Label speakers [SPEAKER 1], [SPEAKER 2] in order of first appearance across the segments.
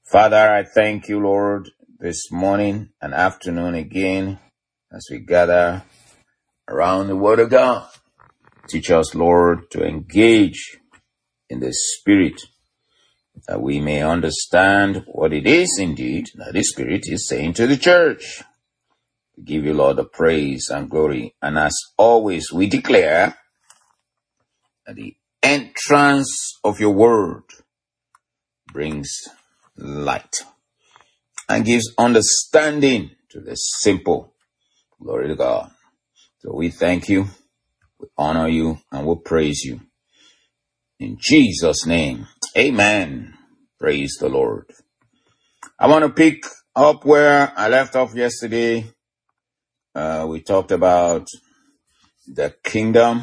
[SPEAKER 1] Father, I thank you, Lord, this morning and afternoon again as we gather around the Word of God. Teach us, Lord, to engage in the Spirit that we may understand what it is indeed that the Spirit is saying to the church. We give you, Lord, the praise and glory. And as always, we declare that the entrance of your Word brings light and gives understanding to the simple. Glory to God. So we thank you, we honor you, and we praise you. In Jesus' name, amen. Praise the Lord. I want to pick up where I left off yesterday. We talked about the kingdom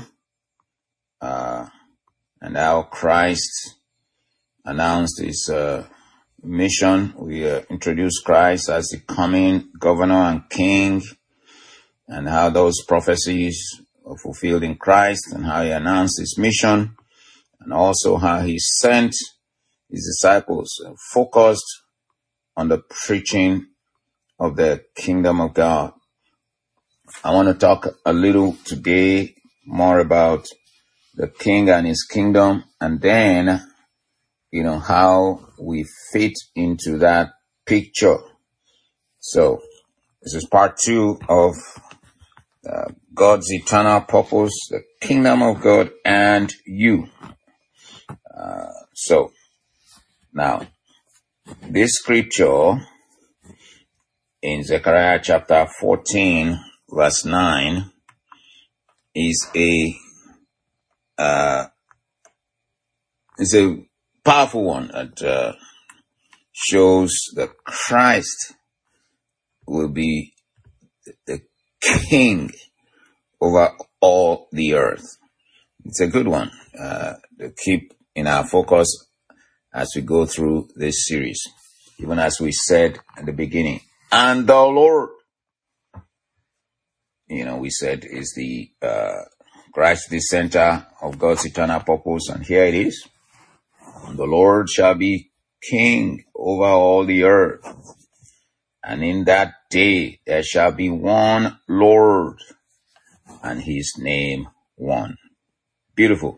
[SPEAKER 1] and how Christ announced his mission. We introduced Christ as the coming governor and king, and how those prophecies were fulfilled in Christ, and how he announced his mission, and also how he sent his disciples focused on the preaching of the kingdom of God. I want to talk a little today more about the king and his kingdom, and then, how we fit into that picture. So, this is part 2 of God's eternal purpose, the kingdom of God and you. So, now, this scripture in Zechariah chapter 14, verse 9, is a powerful one that shows that Christ will be the king over all the earth. It's a good one to keep in our focus as we go through this series. Even as we said at the beginning, and the Lord, we said is the Christ, the center of God's eternal purpose, and here it is. The Lord shall be king over all the earth, and in that day there shall be one Lord, and his name one. Beautiful.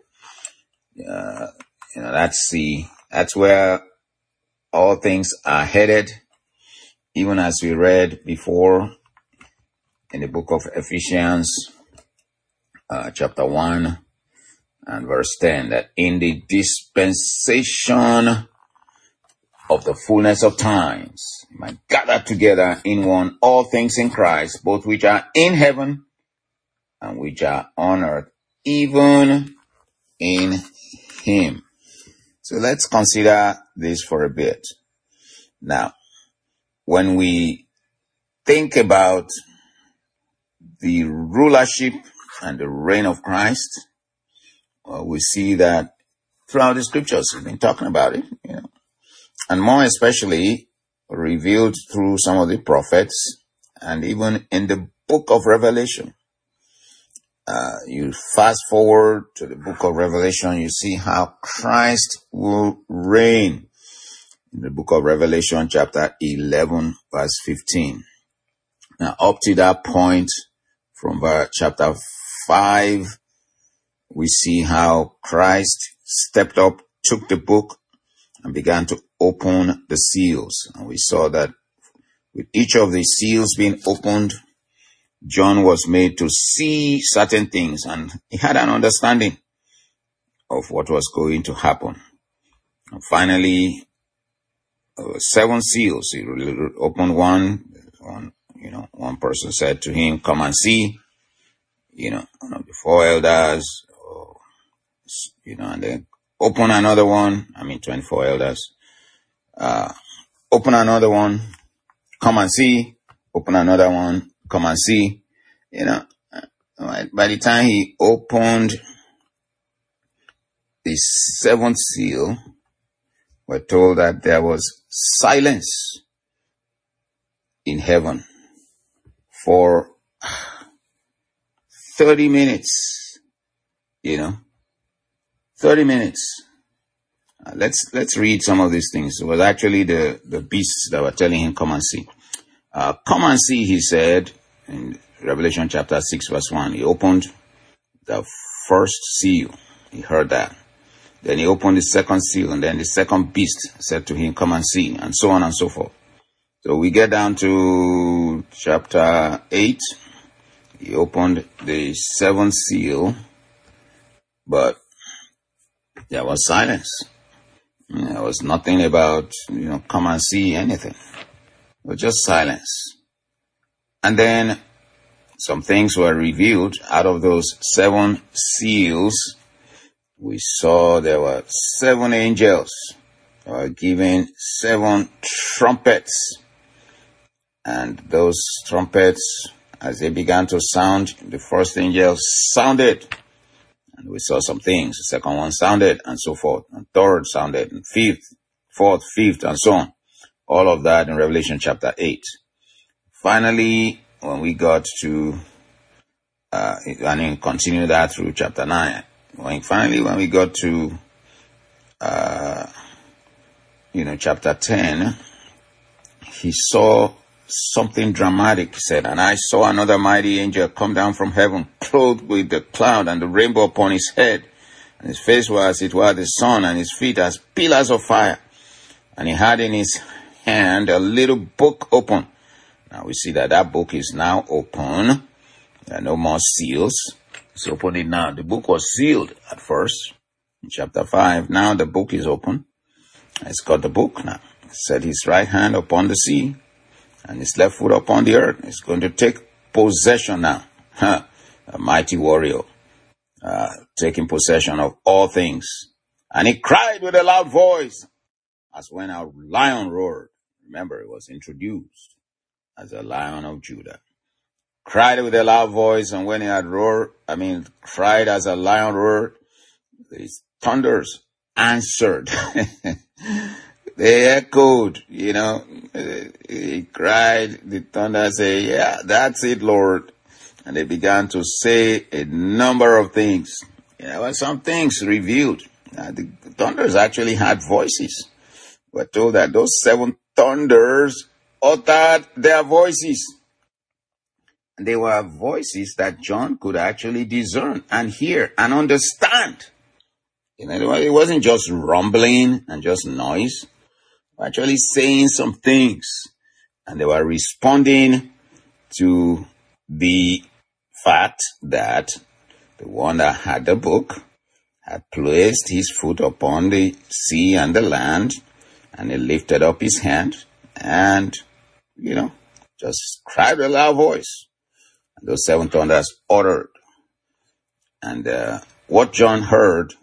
[SPEAKER 1] That's where all things are headed, even as we read before in the book of Ephesians, chapter 1 and verse 10, that in the dispensation of the fullness of times, might gather together in one all things in Christ, both which are in heaven and which are on earth, even in him. So let's consider this for a bit. Now, when we think about the rulership and the reign of Christ, we see that throughout the scriptures we've been talking about it, and more especially revealed through some of the prophets, and even in the book of Revelation. You fast forward to the book of Revelation, you see how Christ will reign. In the book of Revelation, chapter 11, verse 15. Now, up to that point, from chapter 5, we see how Christ stepped up, took the book, and began to open the seals. And we saw that with each of the seals being opened, John was made to see certain things, and he had an understanding of what was going to happen. And finally, 7 seals. He opened one. One person said to him, "Come and see." The 4 elders, and then open another one. 24 elders. Open another one. Come and see. Open another one. Come and see. By the time he opened the 7th seal, we're told that there was silence in heaven for 30 minutes, 30 minutes. Let's read some of these things. It was actually the beasts that were telling him, come and see. Come and see, he said, in Revelation chapter 6, verse 1. He opened the first seal. He heard that. Then he opened the second seal, and then the second beast said to him, come and see, and so on and so forth. So we get down to chapter 8. He opened the seventh seal, but there was silence. There was nothing about, come and see anything. It was just silence. And then some things were revealed out of those 7 seals. We saw there were 7 angels that were given 7 trumpets. And those trumpets, as they began to sound, the first angel sounded. And we saw some things. The second one sounded, and so forth. And third sounded, and fourth, fifth, and so on. All of that in Revelation chapter 8. Finally, when we got to, continue that through chapter 9. When we got to, chapter 10, he saw something dramatic. He said, and I saw another mighty angel come down from heaven, clothed with the cloud and the rainbow upon his head. And his face was as it were the sun, and his feet as pillars of fire. And he had in his hand a little book open. Now we see that book is now open. There are no more seals. Let's open it now. The book was sealed at first in chapter 5. Now the book is open. It's got the book now. It set his right hand upon the sea and his left foot upon the earth. It's going to take possession now. A mighty warrior, taking possession of all things. And he cried with a loud voice as when a lion roared. Remember, it was introduced as a Lion of Judah. Cried with a loud voice, and when he had cried as a lion roared, these thunders answered. They echoed, he cried, the thunder said, yeah, that's it, Lord. And they began to say a number of things. There were some things revealed. The thunders actually had voices. We're told that those 7 thunders uttered their voices. And they were voices that John could actually discern and hear and understand. It wasn't just rumbling and just noise. They were actually saying some things. And they were responding to the fact that the one that had the book had placed his foot upon the sea and the land, and he lifted up his hand and, just cried with a loud voice. And those 7 thunders uttered. And what John heard,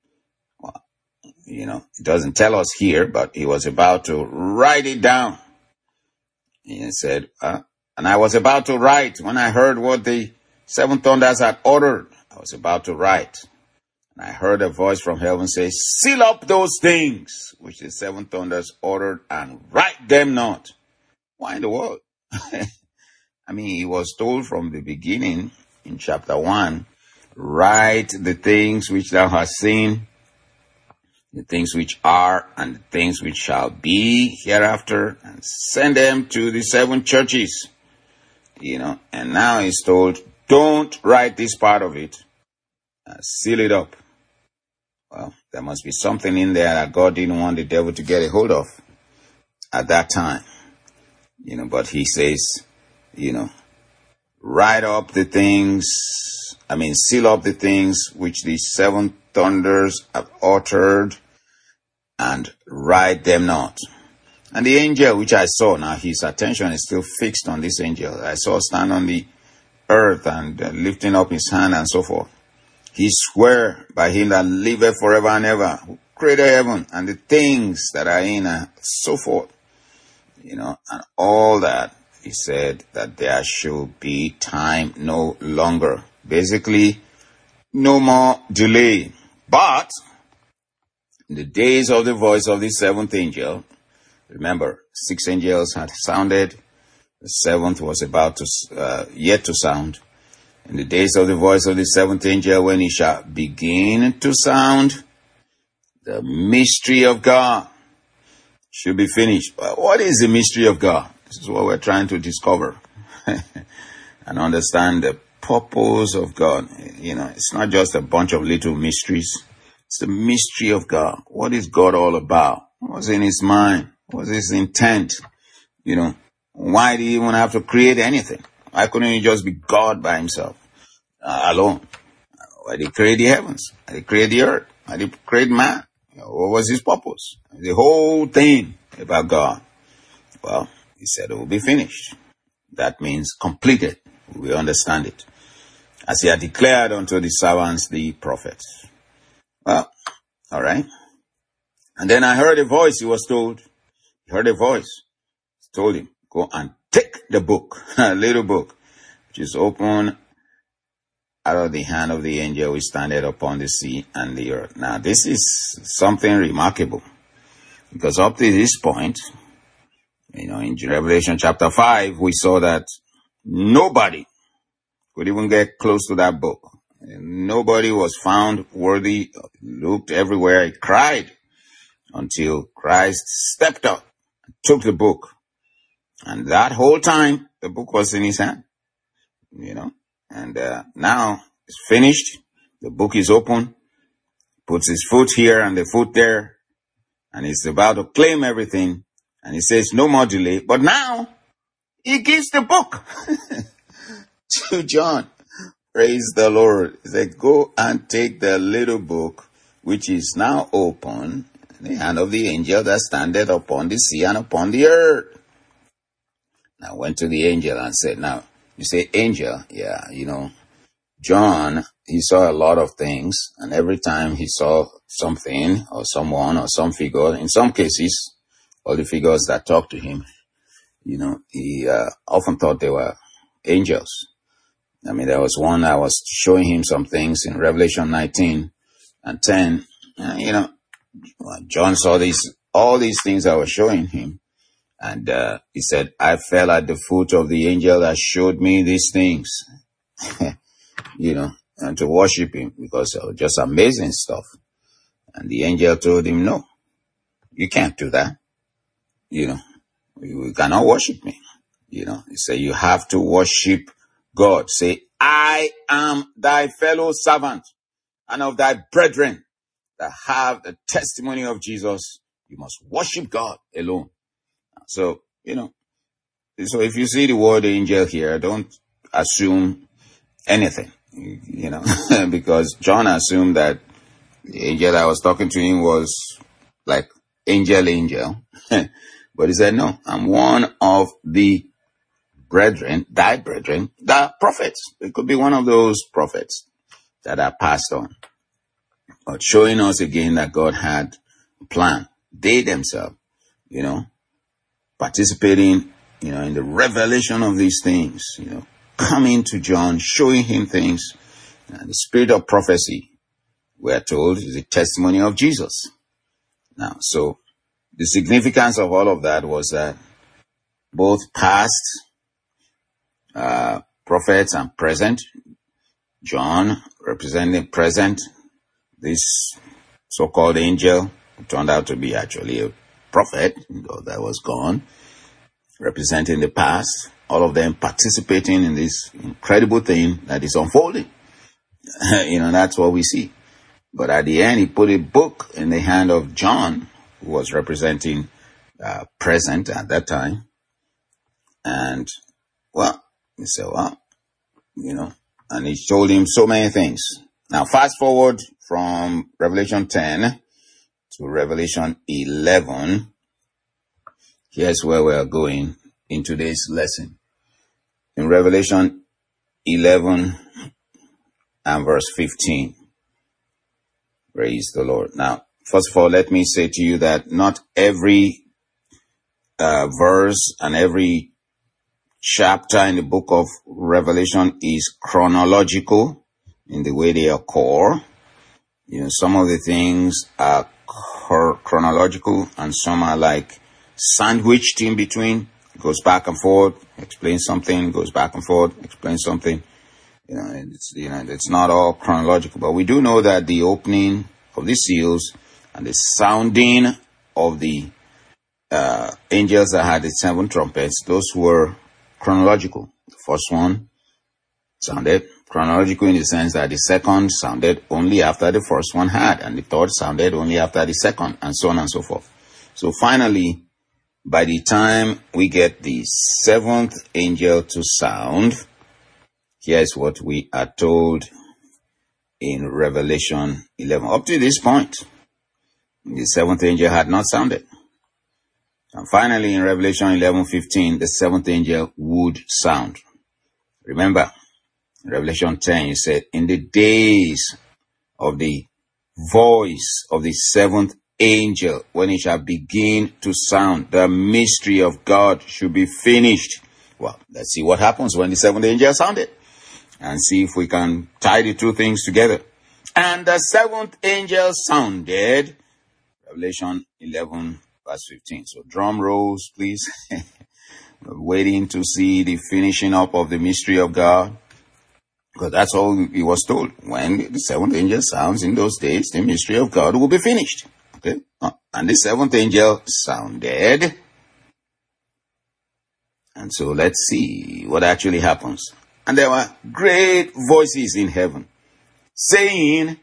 [SPEAKER 1] it doesn't tell us here, but he was about to write it down. He said, and I was about to write when I heard what the 7 thunders had uttered. I was about to write. And I heard a voice from heaven say, seal up those things which the 7 thunders uttered and write them not. Why in the world? He was told from the beginning in chapter 1, write the things which thou hast seen, the things which are and the things which shall be hereafter, and send them to the 7 churches. And now he's told, don't write this part of it. Seal it up. Well, there must be something in there that God didn't want the devil to get a hold of at that time. But he says, write up the things, seal up the things which the 7 thunders have uttered, and write them not. And the angel which I saw, now his attention is still fixed on this angel I saw stand on the earth and lifting up his hand and so forth. He swore by him that liveth forever and ever, who created heaven and the things that are in and so forth. And all that. He said that there should be time no longer. Basically, no more delay. But in the days of the voice of the 7th angel, remember, 6 angels had sounded. The 7th was about to, yet to sound. In the days of the voice of the 7th angel, when he shall begin to sound, The mystery of God should be finished. Well, what is the mystery of God? This is what we're trying to discover and understand the purpose of God. It's not just a bunch of little mysteries. It's the mystery of God. What is God all about? What's in his mind? What's his intent? Why do you even have to create anything? Why couldn't he just be God by himself, alone? Why did he create the heavens? Why did he create the earth? Why did he create man? What was his purpose? The whole thing about God. Well, he said it will be finished. That means completed. We understand it. As he had declared unto the servants, the prophets. Well, all right. And then I heard a voice, he was told. He heard a voice. Told him, go and take the book, a little book, which is open out of the hand of the angel which standeth upon the sea and the earth. Now, this is something remarkable, because up to this point, in Revelation chapter 5, we saw that nobody could even get close to that book. Nobody was found worthy. Looked everywhere. He cried until Christ stepped up, took the book. And that whole time, the book was in his hand, and now it's finished. The book is open, puts his foot here and the foot there, and he's about to claim everything. And he says, no more delay. But now he gives the book to John. Praise the Lord. He said, go and take the little book, which is now open in the hand of the angel that standeth upon the sea and upon the earth. I went to the angel and said, now, you say angel, yeah, John, he saw a lot of things, and every time he saw something or someone or some figure, in some cases, all the figures that talked to him, he often thought they were angels. I mean, there was one I was showing him some things in Revelation 19 and 10, John saw all these things I was showing him. And he said, I fell at the foot of the angel that showed me these things, and to worship him, because it was just amazing stuff. And the angel told him, no, you can't do that. You cannot worship me. He said, you have to worship God. Say, I am thy fellow servant and of thy brethren that have the testimony of Jesus. You must worship God alone. So, so if you see the word angel here, don't assume anything, because John assumed that the angel that was talking to him was like angel. But he said, no, I'm one of the brethren, thy brethren, the prophets. It could be one of those prophets that are passed on. But showing us again that God had a plan. They themselves, participating, in the revelation of these things, coming to John, showing him things. And the spirit of prophecy, we are told, is the testimony of Jesus. Now, so the significance of all of that was that both past prophets and present, John representing present, this so-called angel turned out to be actually a prophet that was gone, representing the past, all of them participating in this incredible thing that is unfolding. That's what we see. But at the end, he put a book in the hand of John, who was representing present at that time. And, he said, and he told him so many things. Now, fast forward from Revelation 10 to Revelation 11. Here's where we are going in today's lesson. In Revelation 11 and verse 15. Praise the Lord. Now, first of all, let me say to you that not every verse and every chapter in the book of Revelation is chronological in the way they occur. Some of the things are chronological and some are like sandwiched in between. It goes back and forth, explains something, goes back and forth, explains something. It's not all chronological, but we do know that the opening of the seals and the sounding of the angels that had the 7 trumpets, those were chronological. The first one sounded chronological in the sense that the second sounded only after the first one had, and the third sounded only after the second, and so on and so forth. So finally, by the time we get the 7th angel to sound, here's what we are told in Revelation 11. Up to this point, the 7th angel had not sounded. And finally, in Revelation 11:15, the 7th angel would sound. Remember, in Revelation 10, he said, in the days of the voice of the 7th angel, when it shall begin to sound, the mystery of God should be finished. Well, let's see what happens when the 7th angel sounded, and see if we can tie the two things together. And the 7th angel sounded, Revelation 11, verse 15. So drum rolls, please. We're waiting to see the finishing up of the mystery of God, because that's all he was told. When the 7th angel sounds in those days, the mystery of God will be finished. Okay? And the 7th angel sounded. And so let's see what actually happens. And there were great voices in heaven saying,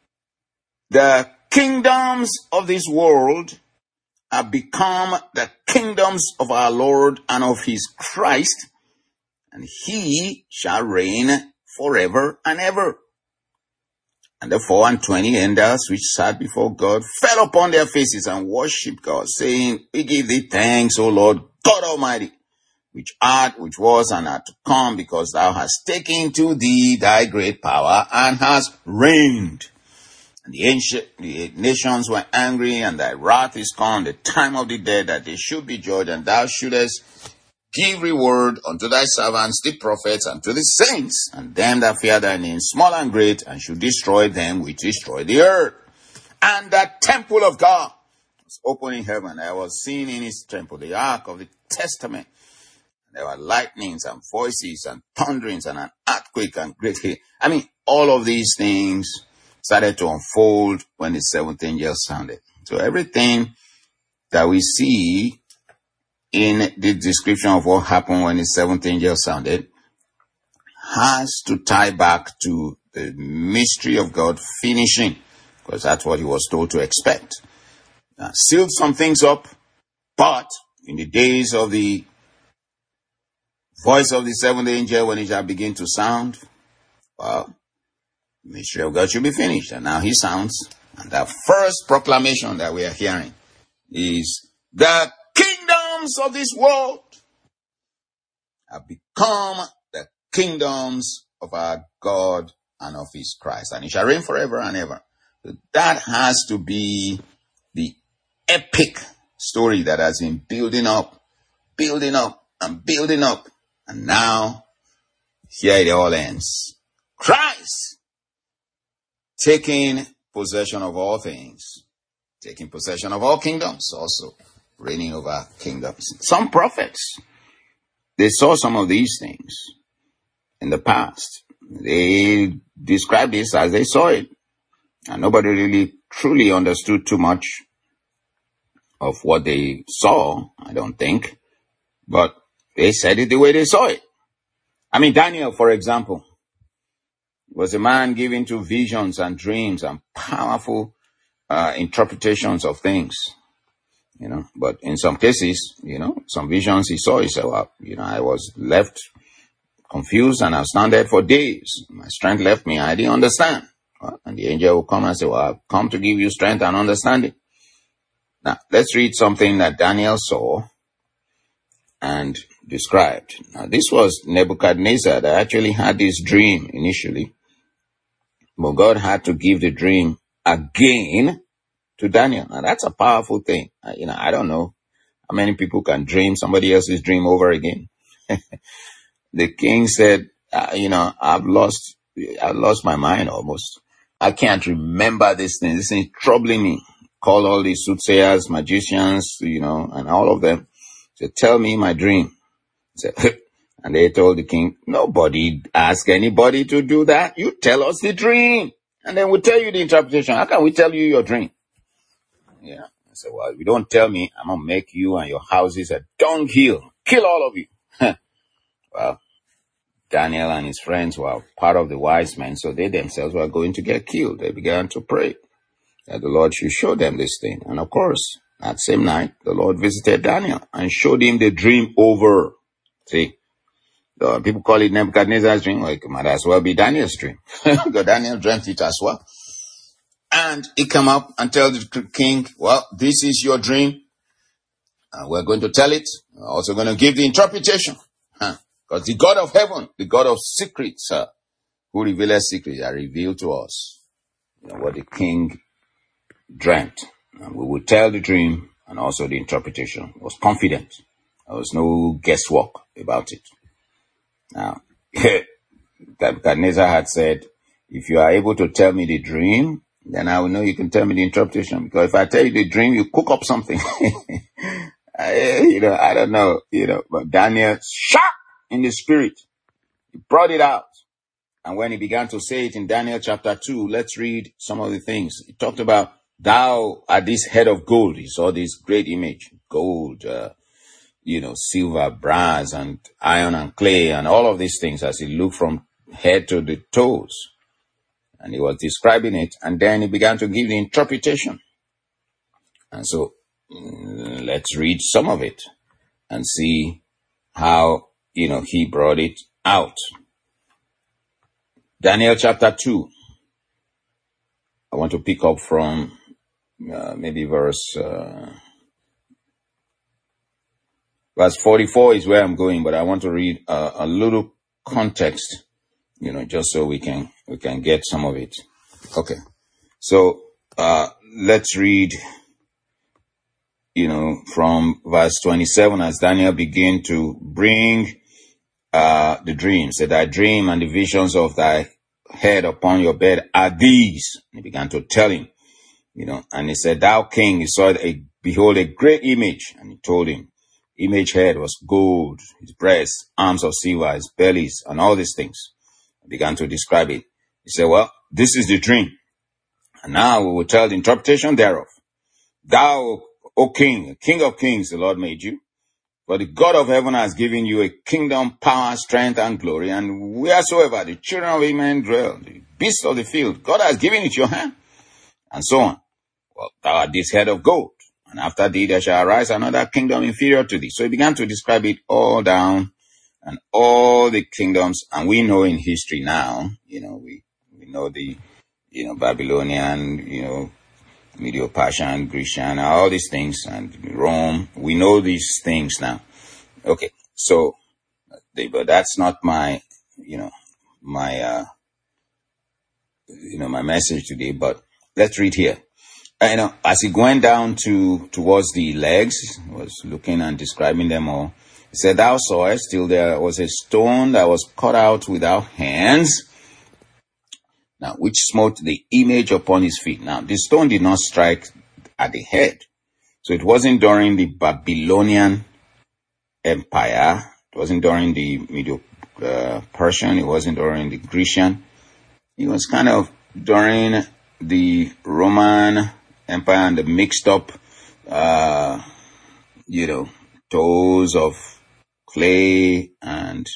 [SPEAKER 1] the kingdoms of this world have become the kingdoms of our Lord and of his Christ, and he shall reign forever and ever. And the 24 elders which sat before God fell upon their faces and worshipped God, saying, we give thee thanks, O Lord God Almighty, which art, which was, and art to come, because thou hast taken to thee thy great power, and hast reigned. And the nations were angry, and thy wrath is come, the time of the dead, that they should be judged, and thou shouldest give reward unto thy servants, the prophets, and to the saints, and them that fear thy name, small and great, and should destroy them which destroy the earth. And the temple of God was open in heaven. I was seeing in his temple the ark of the testament. There were lightnings and voices and thunderings and an earthquake and great hail. I mean, all of these things started to unfold when the 7th angel sounded. So everything that we see in the description of what happened when the 7th angel sounded has to tie back to the mystery of God finishing, because that's what he was told to expect. Sealed some things up, but in the days of the voice of the 7th angel, when it shall begin to sound, well, the mystery of God should be finished. And now he sounds. And the first proclamation that we are hearing is, the kingdoms of this world have become the kingdoms of our God and of his Christ, and he shall reign forever and ever. So that has to be the epic story that has been building up, and building up. And now, here it all ends. Christ taking possession of all things, taking possession of all kingdoms, also reigning over kingdoms. Some prophets, they saw some of these things in the past. They described this as they saw it. And nobody really truly understood too much of what they saw, I don't think. But they said it the way they saw it. I mean, Daniel, for example, was a man given to visions and dreams and powerful interpretations of things, But in some cases, some visions he saw, he said, well, I was left confused and astounded for days. My strength left me. I didn't understand. And the angel will come and say, well, I've come to give you strength and understanding. Now, let's read something that Daniel saw and described. Now, this was Nebuchadnezzar that actually had this dream initially. But God had to give the dream again to Daniel. Now, that's a powerful thing. I don't know how many people can dream somebody else's dream over again. The king said, I've lost my mind almost. I can't remember this thing. This thing is troubling me. Call all these soothsayers, magicians, and all of them. Said, tell me my dream. Said, and they told the king, nobody ask anybody to do that. You tell us the dream, and then we'll tell you the interpretation. How can we tell you your dream? Yeah. I said, well, if you don't tell me, I'm going to make you and your houses a dunghill. Kill all of you. Well, Daniel and his friends were part of the wise men, so they themselves were going to get killed. They began to pray that the Lord should show them this thing. And of course, that same night, the Lord visited Daniel and showed him the dream over. See, people call it Nebuchadnezzar's dream. Well, it might as well be Daniel's dream. Because Daniel dreamt it as well. And he come up and tell the king, well, this is your dream. We're going to tell it. We're also going to give the interpretation. Because the God of heaven, the God of secrets, who revealeth secrets, are revealed to us. You know, what the king dreamt. And we would tell the dream and also the interpretation. He was confident. There was no guesswork about it. Now, Nebuchadnezzar had said, if you are able to tell me the dream, then I will know you can tell me the interpretation. Because if I tell you the dream, you cook up something. I don't know, but Daniel, sharp in the spirit, he brought it out. And when he began to say it in Daniel chapter 2, let's read some of the things. He talked about, thou art this head of gold. He saw this great image, gold, silver, brass, and iron and clay, and all of these things as he looked from head to the toes. And he was describing it, and then he began to give the interpretation. And so, let's read some of it and see how, he brought it out. Daniel chapter 2. I want to pick up from maybe verse 44 is where I'm going, but I want to read a little context, just so we can get some of it. Okay. So, let's read, from verse 27 as Daniel began to bring the dreams. Said, thy dream and the visions of thy head upon your bed are these. And he began to tell him, and he said, thou king, he saw behold a great image. And he told him, image head was gold, his breasts, arms of silver, his bellies, and all these things. He began to describe it. He said, well, this is the dream. And now we will tell the interpretation thereof. Thou, O king, king of kings, the Lord made you. For the God of heaven has given you a kingdom, power, strength, and glory. And wheresoever the children of men dwell, the beasts of the field, God has given it your hand. And so on. Well, thou art this head of gold. And after thee there shall arise another kingdom inferior to thee. So he began to describe it all down and all the kingdoms. And we know in history now, we know the, Babylonian, Medo-Persian, Grecian, all these things, and Rome. We know these things now. Okay, so, but that's not my my message today. But let's read here. As he went down towards the legs, he was looking and describing them all. He said, thou sawest till there was a stone that was cut out without hands. Now, which smote the image upon his feet. Now, the stone did not strike at the head. So it wasn't during the Babylonian Empire. It wasn't during the Medo-Persian. It wasn't during the Grecian. It was kind of during the Roman Empire and the mixed up, toes of clay and,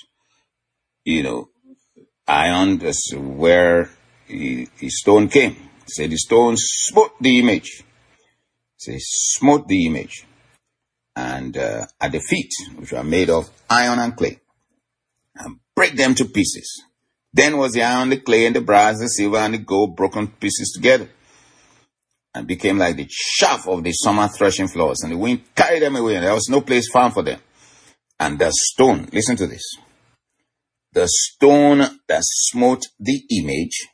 [SPEAKER 1] iron. That's where the stone came. Say the stone smote the image. Say smote the image. And at the feet, which were made of iron and clay, and break them to pieces. Then was the iron, the clay, and the brass, the silver, and the gold broken pieces together, and became like the chaff of the summer threshing floors. And the wind carried them away, and there was no place found for them. And the stone, listen to this, the stone that smote the image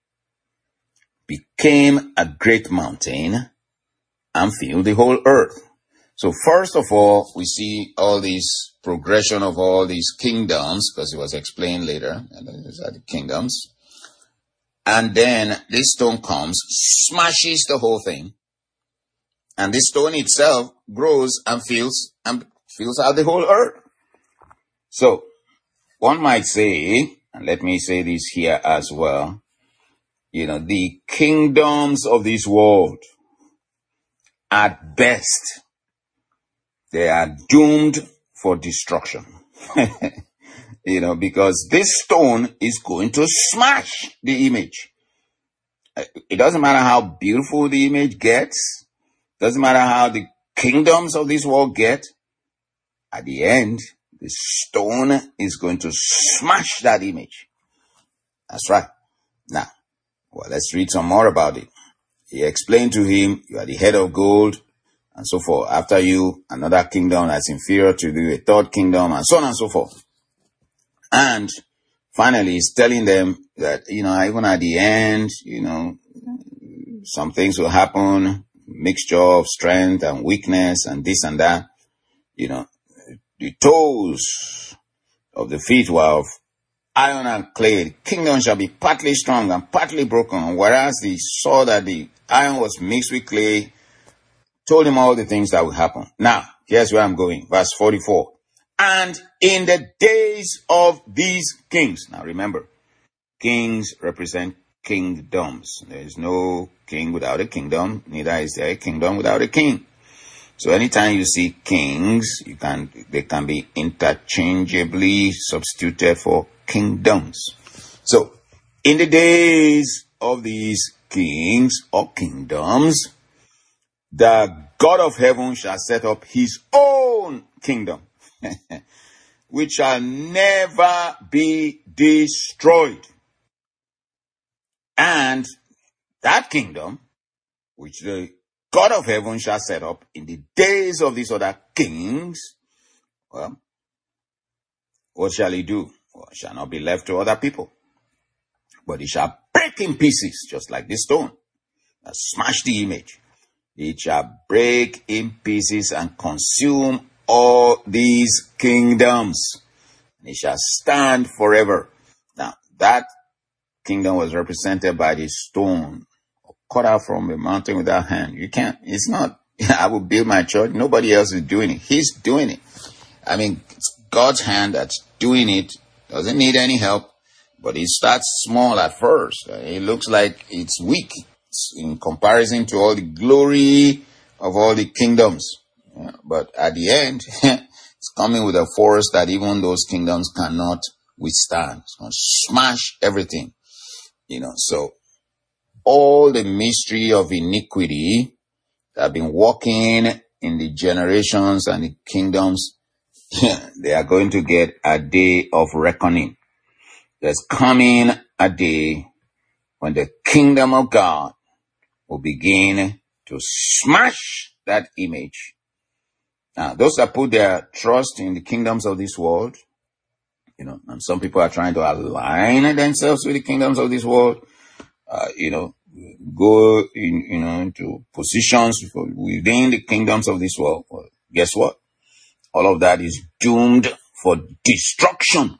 [SPEAKER 1] became a great mountain and filled the whole earth. So first of all, we see all these progression of all these kingdoms, because it was explained later, and these are the kingdoms. And then this stone comes, smashes the whole thing, and this stone itself grows and fills out the whole earth. So one might say, and let me say this here as well, the kingdoms of this world at best, they are doomed for destruction. Because this stone is going to smash the image. It doesn't matter how beautiful the image gets. Doesn't matter how the kingdoms of this world get. At the end, the stone is going to smash that image. That's right. Now, let's read some more about it. He explained to him, you are the head of gold, and so forth. After you, another kingdom that's inferior to you, a third kingdom, and so on and so forth. And finally, he's telling them that, even at the end, some things will happen, mixture of strength and weakness and this and that. The toes of the feet were of iron and clay. The kingdom shall be partly strong and partly broken. Whereas he saw that the iron was mixed with clay, told him all the things that will happen. Now, here's where I'm going. Verse 44. And in the days of these kings. Now remember, kings represent kingdoms. There is no king without a kingdom. Neither is there a kingdom without a king. So anytime you see kings, they can be interchangeably substituted for kingdoms. So, in the days of these kings or kingdoms, the God of heaven shall set up his own kingdom, which shall never be destroyed. And that kingdom, which the God of heaven shall set up in the days of these other kings, well, what shall he do? Well, it shall not be left to other people, but it shall break in pieces, just like this stone that smashed the image. It shall break in pieces and consume all these kingdoms. It shall stand forever. Now, that kingdom was represented by the stone cut out from a mountain without hand. You can't. It's not, I will build my church. Nobody else is doing it. He's doing it. I mean, it's God's hand that's doing it. Doesn't need any help. But it starts small at first. It looks like it's weak in comparison to all the glory of all the kingdoms. But at the end, it's coming with a force that even those kingdoms cannot withstand. It's going to smash everything. So all the mystery of iniquity that have been walking in the generations and the kingdoms, they are going to get a day of reckoning. There's coming a day when the kingdom of God will begin to smash that image. Now, those that put their trust in the kingdoms of this world, and some people are trying to align themselves with the kingdoms of this world, go into positions within the kingdoms of this world. Well, guess what? All of that is doomed for destruction.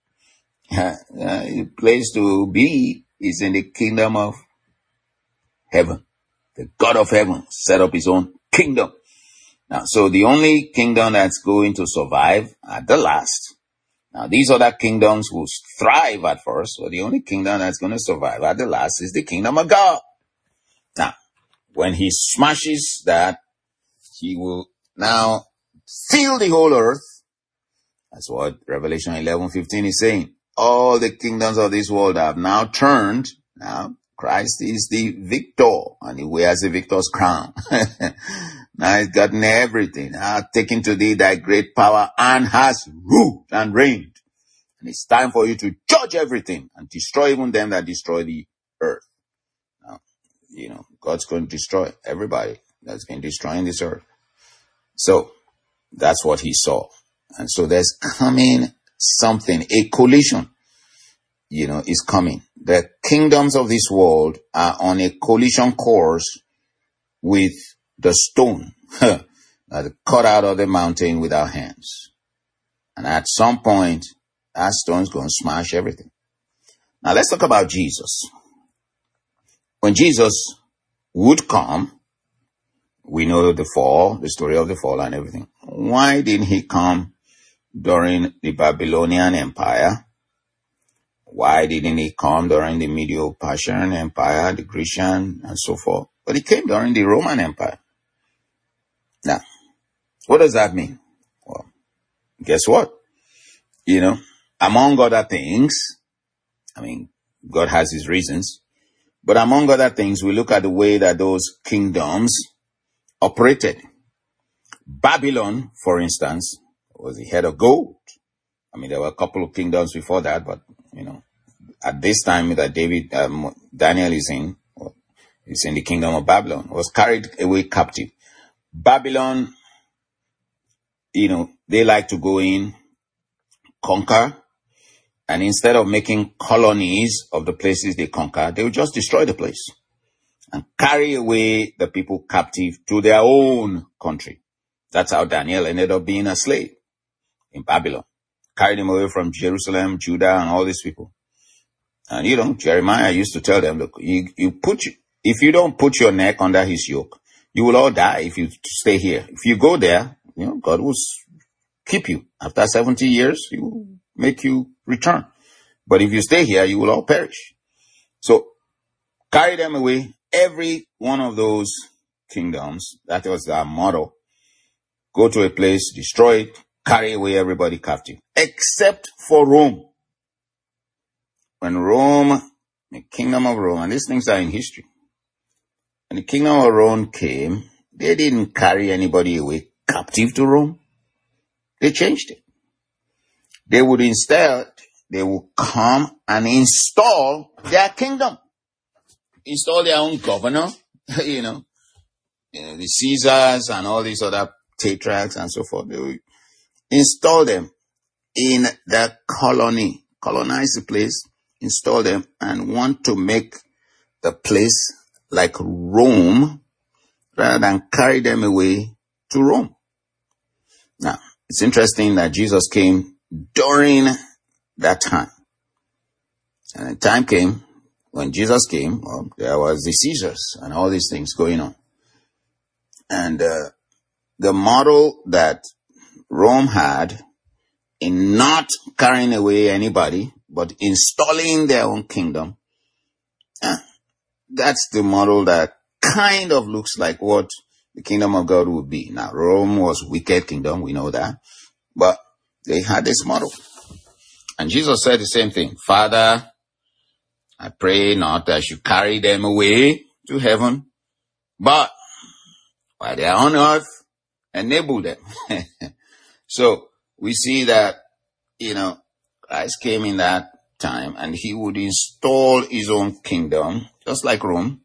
[SPEAKER 1] The place to be is in the kingdom of heaven. The God of heaven set up his own kingdom. Now, so the only kingdom that's going to survive at the last. Now, these other kingdoms will thrive at first, but the only kingdom that's going to survive at the last is the kingdom of God. Now, when he smashes that, he will now fill the whole earth. That's what Revelation 11:15 is saying. All the kingdoms of this world have now turned. Now, Christ is the victor, and he wears the victor's crown. Now he's gotten everything. Now taken to thee thy great power, and has ruled and reigned. And it's time for you to judge everything and destroy even them that destroy the earth. Now, God's going to destroy everybody that's been destroying this earth. So that's what he saw. And so there's coming something, a collision, is coming. The kingdoms of this world are on a collision course with the stone that cut out of the mountain without hands. And at some point, that stone's going to smash everything. Now let's talk about Jesus. When Jesus would come, we know the fall, the story of the fall and everything. Why didn't he come during the Babylonian Empire? Why didn't he come during the Medo-Persian Empire, the Grecian, and so forth? But he came during the Roman Empire. What does that mean? Well, guess what? Among other things, God has his reasons, but among other things, we look at the way that those kingdoms operated. Babylon, for instance, was the head of gold. There were a couple of kingdoms before that, but, at this time that Daniel is in the kingdom of Babylon, was carried away captive. Babylon, they like to go in, conquer, and instead of making colonies of the places they conquer, they would just destroy the place and carry away the people captive to their own country. That's how Daniel ended up being a slave in Babylon. Carried him away from Jerusalem, Judah, and all these people. And Jeremiah used to tell them, look, if you don't put your neck under his yoke, you will all die if you stay here. If you go there, God will keep you. After 70 years, he will make you return. But if you stay here, you will all perish. So carry them away. Every one of those kingdoms, that was their motto. Go to a place, destroy it, carry away everybody captive. Except for Rome. When Rome, the kingdom of Rome, and these things are in history. When the kingdom of Rome came, they didn't carry anybody away captive to Rome. They changed it. They would come and install their kingdom. Install their own governor, the Caesars and all these other tetrarchs and so forth. They would install them in the colony, colonize the place, install them, and want to make the place like Rome rather than carry them away to Rome. Now, it's interesting that Jesus came during that time. And the time came, when Jesus came, there was the Caesars and all these things going on. And the model that Rome had in not carrying away anybody, but installing their own kingdom, that's the model that kind of looks like what the kingdom of God would be. Now, Rome was a wicked kingdom, we know that, but they had this model. And Jesus said the same thing. Father, I pray not that you carry them away to heaven, but while they are on earth, enable them. So we see that, Christ came in that time and he would install his own kingdom, just like Rome.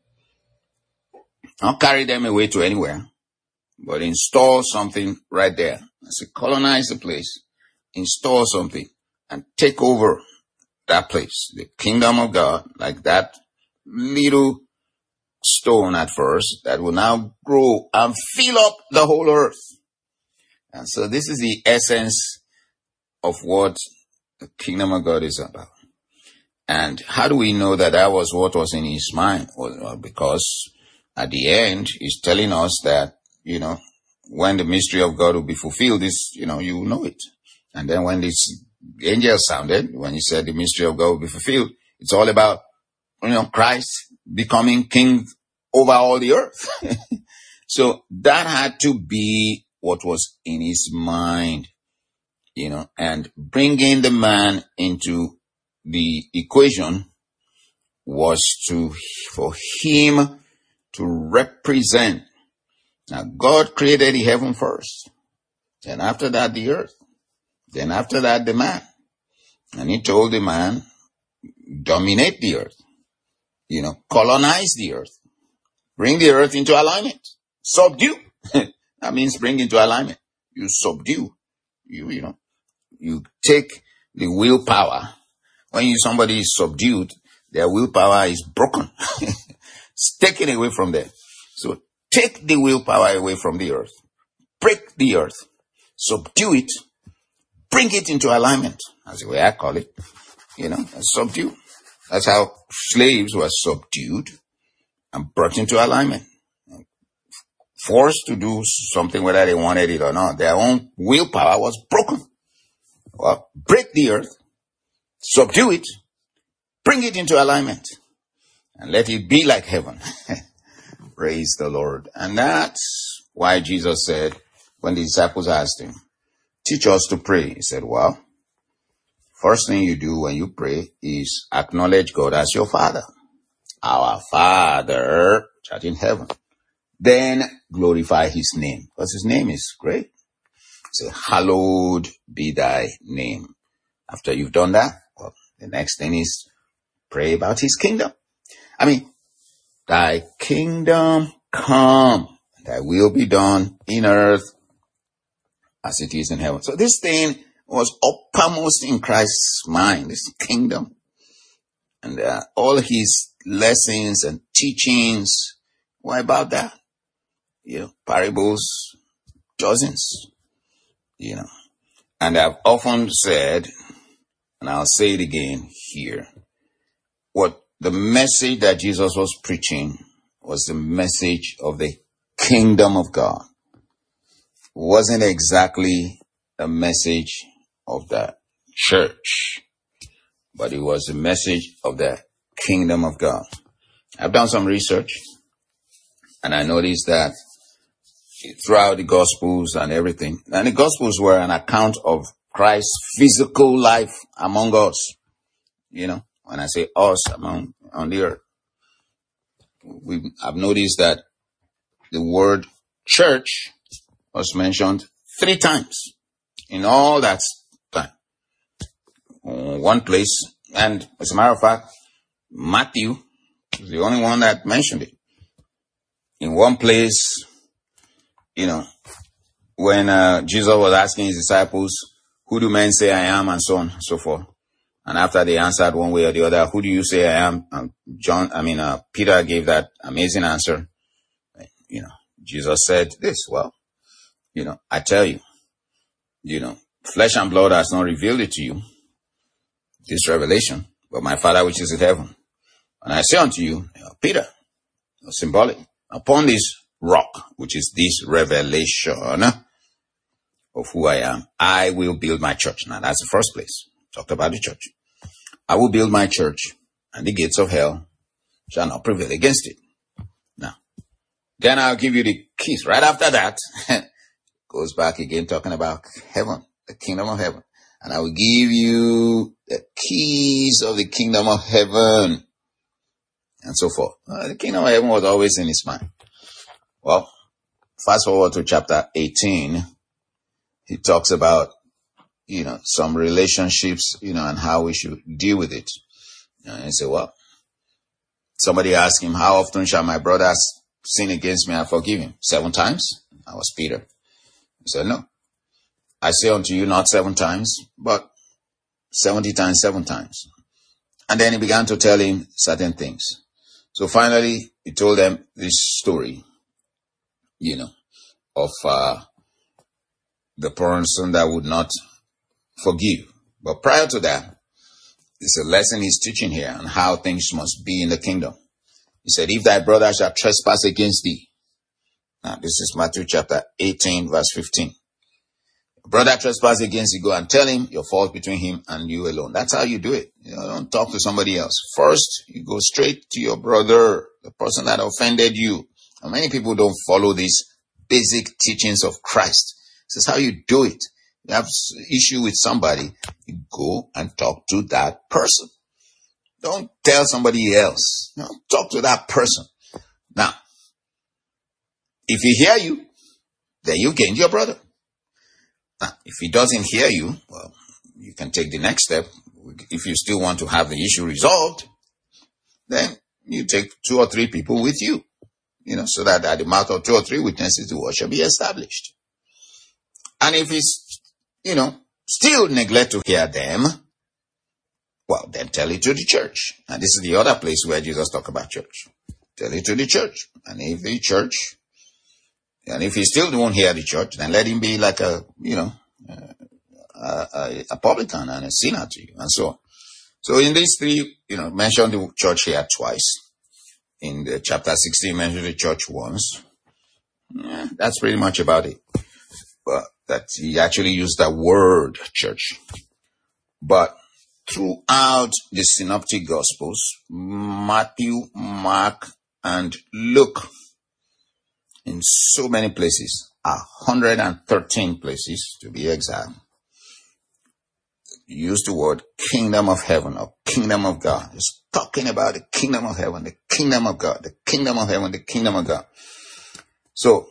[SPEAKER 1] Not carry them away to anywhere, but install something right there. As colonize the place, install something, and take over that place, the kingdom of God, like that little stone at first that will now grow and fill up the whole earth. And so this is the essence of what the kingdom of God is about. And how do we know that that was what was in his mind? Well, because at the end, he's telling us that, when the mystery of God will be fulfilled, you will know it. And then when this angel sounded, when he said the mystery of God will be fulfilled, it's all about, Christ becoming king over all the earth. So that had to be what was in his mind, and bringing the man into the equation was for him to represent. Now, God created the heaven first. Then after that, the earth. Then after that, the man. And he told the man, dominate the earth. Colonize the earth. Bring the earth into alignment. Subdue. That means bring into alignment. You subdue. You take the willpower. When somebody is subdued, their willpower is broken. It's taken away from them. So take the willpower away from the earth. Break the earth. Subdue it. Bring it into alignment. That's the way I call it. Subdue. That's how slaves were subdued and brought into alignment. Forced to do something whether they wanted it or not. Their own willpower was broken. Well, break the earth. Subdue it. Bring it into alignment. And let it be like heaven. Praise the Lord. And that's why Jesus said, when the disciples asked him, teach us to pray. He said, well, first thing you do when you pray is acknowledge God as your Father. Our Father, which art in heaven. Then glorify his name, because his name is great. Say, hallowed be thy name. After you've done that, well, the next thing is pray about his kingdom. I mean, thy kingdom come, thy will be done in earth as it is in heaven. So this thing was uppermost in Christ's mind, this kingdom. And all his lessons and teachings were about that. Parables, dozens, And I've often said, and I'll say it again here, what the message that Jesus was preaching was the message of the kingdom of God. It wasn't exactly a message of the church, but it was a message of the kingdom of God. I've done some research, and I noticed that throughout the Gospels and everything, and the Gospels were an account of Christ's physical life among us. When I say us, on the earth, I've noticed that the word church was mentioned 3 times in all that time. One place, and as a matter of fact, Matthew is the only one that mentioned it. In one place, when Jesus was asking his disciples, who do men say I am, and so on and so forth. And after they answered one way or the other, who do you say I am? Peter gave that amazing answer. Jesus said this, well, I tell you, flesh and blood has not revealed it to you, this revelation, but my Father which is in heaven. And I say unto you, Peter, symbolic, upon this rock, which is this revelation of who I am, I will build my church. Now that's the first place. Talked about the church. I will build my church, and the gates of hell shall not prevail against it. Now, then I'll give you the keys. Right after that, goes back again talking about heaven, the kingdom of heaven. And I will give you the keys of the kingdom of heaven, and so forth. The kingdom of heaven was always in his mind. Well, fast forward to chapter 18. He talks about, some relationships, and how we should deal with it. And he said, well, somebody asked him, how often shall my brothers sin against me and forgive him? 7 times? That was Peter. He said, no. I say unto you, not 7 times, but 70 times, 7 times. And then he began to tell him certain things. So finally, he told them this story, of the person that would not forgive. But prior to that, it's a lesson he's teaching here on how things must be in the kingdom. He said, if thy brother shall trespass against thee. Now, this is Matthew chapter 18, verse 15. Brother trespass against you, go and tell him your fault between him and you alone. That's how you do it. Don't talk to somebody else. First, you go straight to your brother, the person that offended you. And many people don't follow these basic teachings of Christ. This is how you do it. You have issue with somebody, you go and talk to that person. Don't tell somebody else. Talk to that person. Now, if he hear you, then you gained your brother. Now, if he doesn't hear you, well, you can take the next step. If you still want to have the issue resolved, then you take 2 or 3 people with you, so that at the mouth of 2 or 3 witnesses, the word shall be established. And if he's, still neglect to hear them, well, then tell it to the church. And this is the other place where Jesus talked about church. Tell it to the church. And if he still won't hear the church, then let him be like a publican and a sinner to you, and so on. So in these 3, mention the church here twice. In the chapter 16, mention the church once. That's pretty much about it. But that he actually used that word church. But throughout the synoptic gospels, Matthew, Mark, and Luke, in so many places, 113 places to be exact, use the word kingdom of heaven or kingdom of God. It's talking about the kingdom of heaven, the kingdom of God, the kingdom of heaven, the kingdom of God. So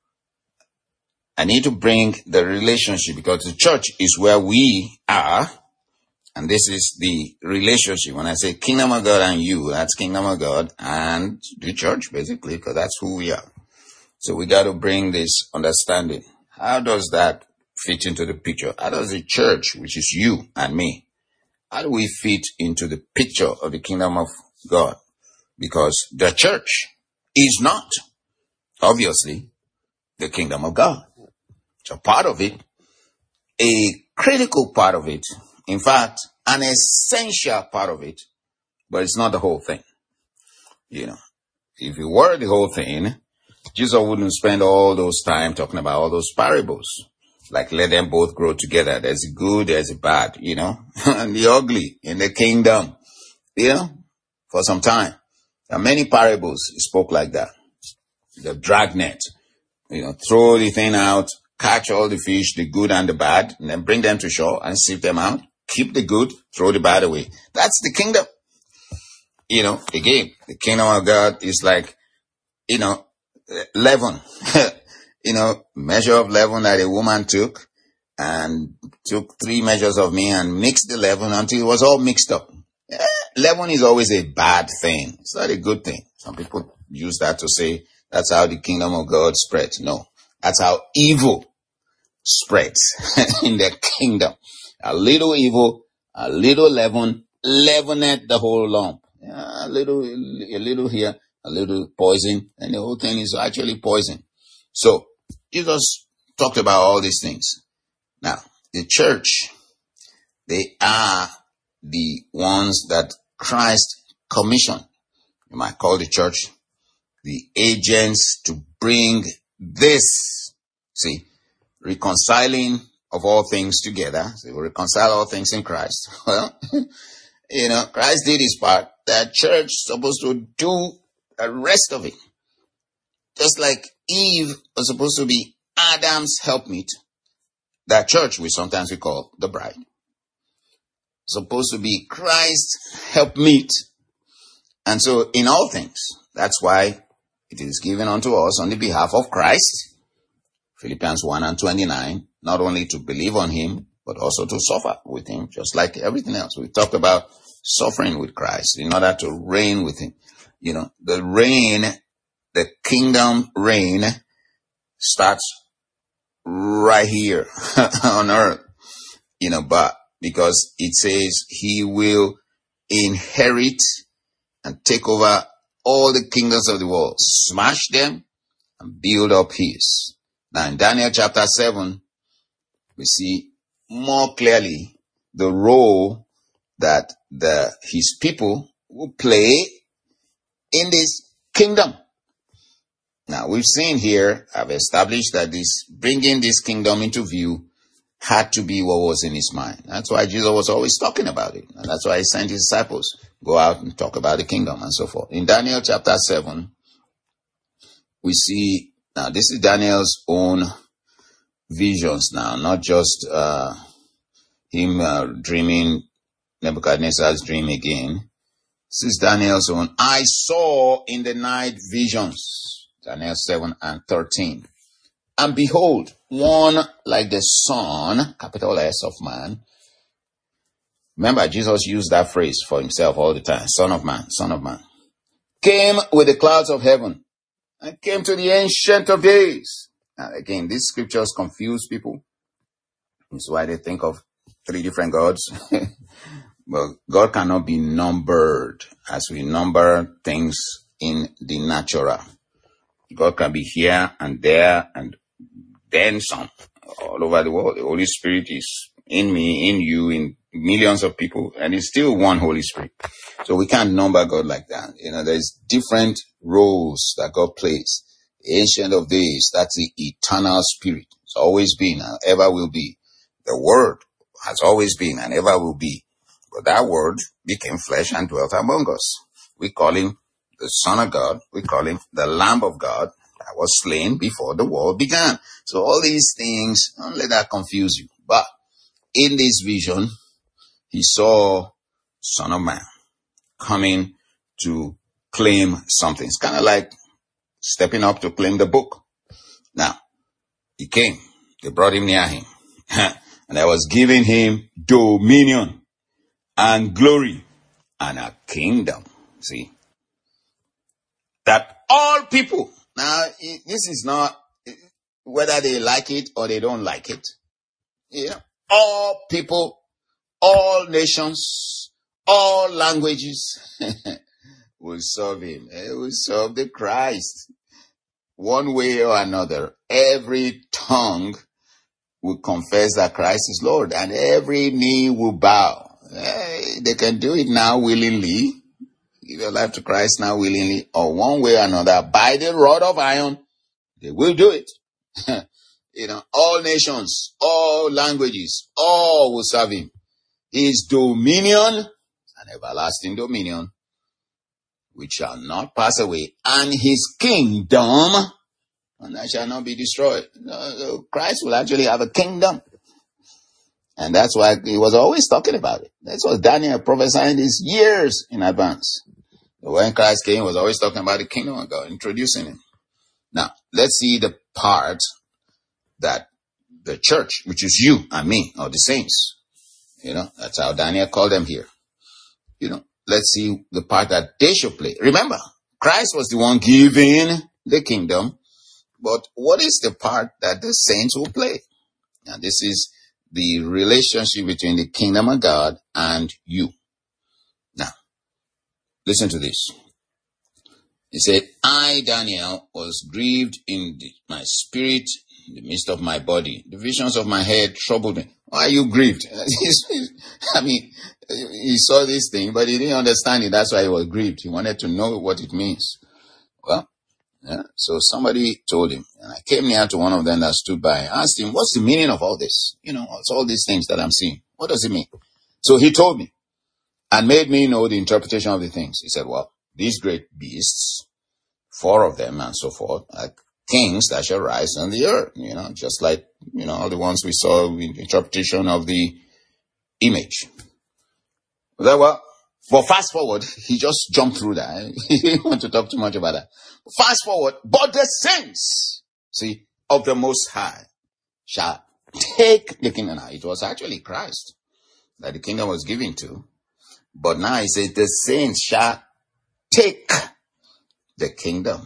[SPEAKER 1] I need to bring the relationship, because the church is where we are. And this is the relationship. When I say kingdom of God and you, that's kingdom of God and the church, basically, because that's who we are. So we got to bring this understanding. How does that fit into the picture? How does the church, which is you and me, how do we fit into the picture of the kingdom of God? Because the church is not, obviously, the kingdom of God. It's a part of it, a critical part of it. In fact, an essential part of it, but it's not the whole thing. You know, if it were the whole thing, Jesus wouldn't spend all those time talking about all those parables. Like, let them both grow together. There's a good, there's a bad, and the ugly in the kingdom, for some time. There are many parables he spoke like that. The dragnet, throw the thing out, catch all the fish, the good and the bad, and then bring them to shore and sift them out. Keep the good, throw the bad away. That's the kingdom. Again, the kingdom of God is like, leaven. Measure of leaven that a woman took, and took 3 measures of me and mixed the leaven until it was all mixed up. Leaven is always a bad thing. It's not a good thing. Some people use that to say that's how the kingdom of God spreads. No, that's how evil spreads in the kingdom. A little evil, a little leaven, leaveneth the whole lump. A little here, a little poison, and the whole thing is actually poison. So Jesus talked about all these things. Now, the church, they are the ones that Christ commissioned. You might call the church the agents to bring this, reconciling of all things together. So we reconcile all things in Christ. Well, Christ did his part. The church is supposed to do the rest of it. Just like Eve was supposed to be Adam's helpmeet, that church, which sometimes we call the bride, supposed to be Christ's helpmeet. And so in all things, that's why it is given unto us on the behalf of Christ, Philippians 1:29, not only to believe on him, but also to suffer with him, just like everything else. We talked about suffering with Christ in order to reign with him. The reign, the kingdom reign starts right here on earth, but because it says he will inherit and take over all the kingdoms of the world, smash them and build up his. Now in Daniel chapter 7, we see more clearly the role that his people will play in this kingdom. Now we've seen here, I've established that this bringing this kingdom into view had to be what was in his mind. That's why Jesus was always talking about it. And that's why he sent his disciples, go out and talk about the kingdom and so forth. In Daniel chapter 7, we see, now this is Daniel's own visions now, not just him dreaming Nebuchadnezzar's dream again. This is Daniel's own. I saw in the night visions, Daniel 7:13. And behold, one like the Son, capital S, of man. Remember, Jesus used that phrase for himself all the time. Son of man, Son of man. Came with the clouds of heaven and came to the Ancient of Days. Now again, these scriptures confuse people. That's why they think of 3 different gods. But God cannot be numbered as we number things in the natural. God can be here and there and then some, all over the world. The Holy Spirit is in me, in you, in millions of people, and it's still one Holy Spirit. So we can't number God like that. There's different roles that God plays. The Ancient of Days, that's the eternal Spirit. It's always been and ever will be. The Word has always been and ever will be. But that Word became flesh and dwelt among us. We call him the Son of God. We call him the Lamb of God. I was slain before the world began. So all these things, don't let that confuse you. But in this vision, he saw Son of Man coming to claim something. It's kind of like stepping up to claim the book. Now, he came. They brought him near him. And I was giving him dominion and glory and a kingdom. See? That all people, now this is not whether they like it or they don't like it. Yeah. All people, all nations, all languages will serve him. They will serve the Christ. One way or another, every tongue will confess that Christ is Lord, and every knee will bow. They can do it now willingly, give your life to Christ now willingly, or one way or another, by the rod of iron, they will do it. All nations, all languages, all will serve him. His dominion, an everlasting dominion, which shall not pass away, and his kingdom, and that shall not be destroyed. Christ will actually have a kingdom. And that's why he was always talking about it. That's what Daniel prophesying this years in advance. When Christ came, he was always talking about the kingdom of God, introducing him. Now, let's see the part that the church, which is you and me, or the saints, that's how Daniel called them here. Let's see the part that they should play. Remember, Christ was the one giving the kingdom, but what is the part that the saints will play? And this is the relationship between the kingdom of God and you. Now, listen to this. He said, I, Daniel, was grieved in my spirit, in the midst of my body. The visions of my head troubled me. Why are you grieved? He saw this thing, but he didn't understand it. That's why he was grieved. He wanted to know what it means. Well, so somebody told him, and I came near to one of them that stood by. I asked him, what's the meaning of all this? It's all these things that I'm seeing. What does it mean? So he told me and made me know the interpretation of the things. He said, well, these great beasts, 4 of them and so forth, are kings that shall rise on the earth, just like, all the ones we saw in the interpretation of the image. Well, fast forward, he just jumped through that. He didn't want to talk too much about that. Fast forward, but the saints, of the Most High shall take the kingdom. Now, it was actually Christ that the kingdom was given to. But now he says the saints shall take the kingdom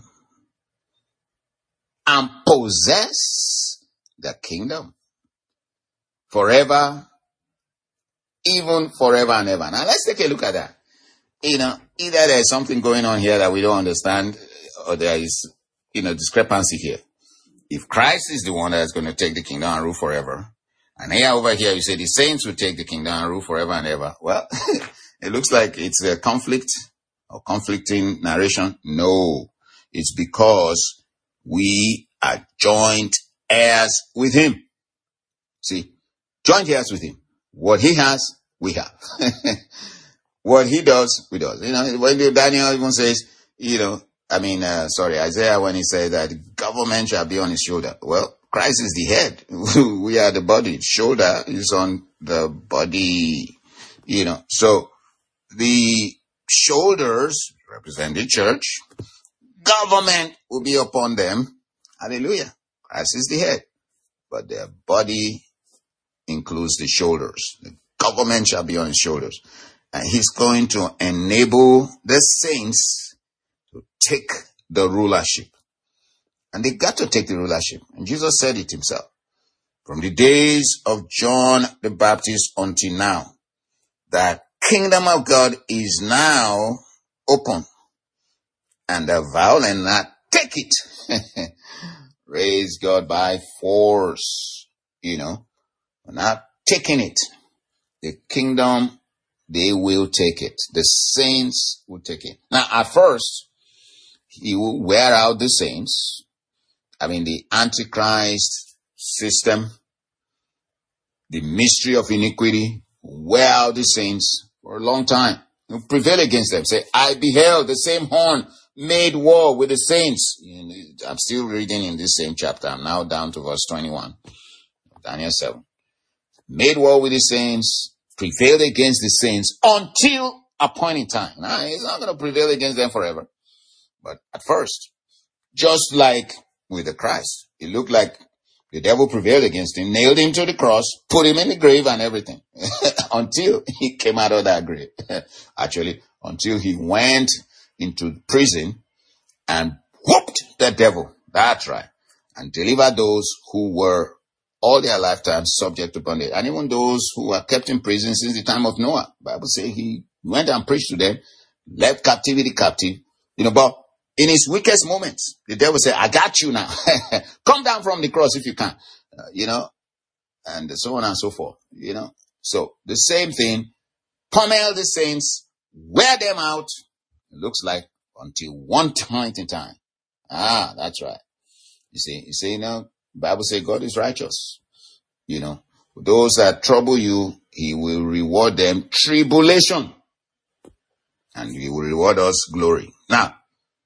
[SPEAKER 1] and possess the kingdom forever, even forever and ever. Now let's take a look at that. Either there's something going on here that we don't understand, or there is, discrepancy here. If Christ is the one that's going to take the kingdom and rule forever, and over here you say the saints will take the kingdom and rule forever and ever, well, it looks like it's a conflict or conflicting narration. No, it's because we are joint heirs with him. Joint heirs with him. What he has, we have. What he does, we do. When Daniel even says, Isaiah, when he said that government shall be on his shoulder. Well, Christ is the head. We are the body. Shoulder is on the body, So the shoulders represent the church. Government will be upon them. Hallelujah. Christ is the head. But their body includes the shoulders. The government shall be on his shoulders. And he's going to enable the saints to take the rulership. And they got to take the rulership. And Jesus said it himself. From the days of John the Baptist until now, the kingdom of God is now open. And the violent not take it. Raise God by force. We're not taking it. The kingdom, they will take it. The saints will take it. Now, at first, he will wear out the saints. The Antichrist system, the mystery of iniquity, wear out the saints for a long time. He'll prevail against them. Say, I beheld the same horn made war with the saints. I'm still reading in this same chapter. I'm now down to verse 21. Daniel 7. Made war with the saints, prevailed against the saints until appointed time. Now, he's not going to prevail against them forever. But at first, just like with the Christ, it looked like the devil prevailed against him, nailed him to the cross, put him in the grave and everything until he came out of that grave. Actually, until he went into prison and whooped the devil. That's right. And delivered those who were all their lifetime subject to bondage. And even those who were kept in prison since the time of Noah. The Bible says he went and preached to them, left captivity captive. But in his weakest moments, the devil said, I got you now. Come down from the cross if you can. And so on and so forth. So the same thing, pummel the saints, wear them out. It looks like until one point in time. That's right. You see, the Bible says God is righteous. Those that trouble you, he will reward them tribulation. And he will reward us glory. Now,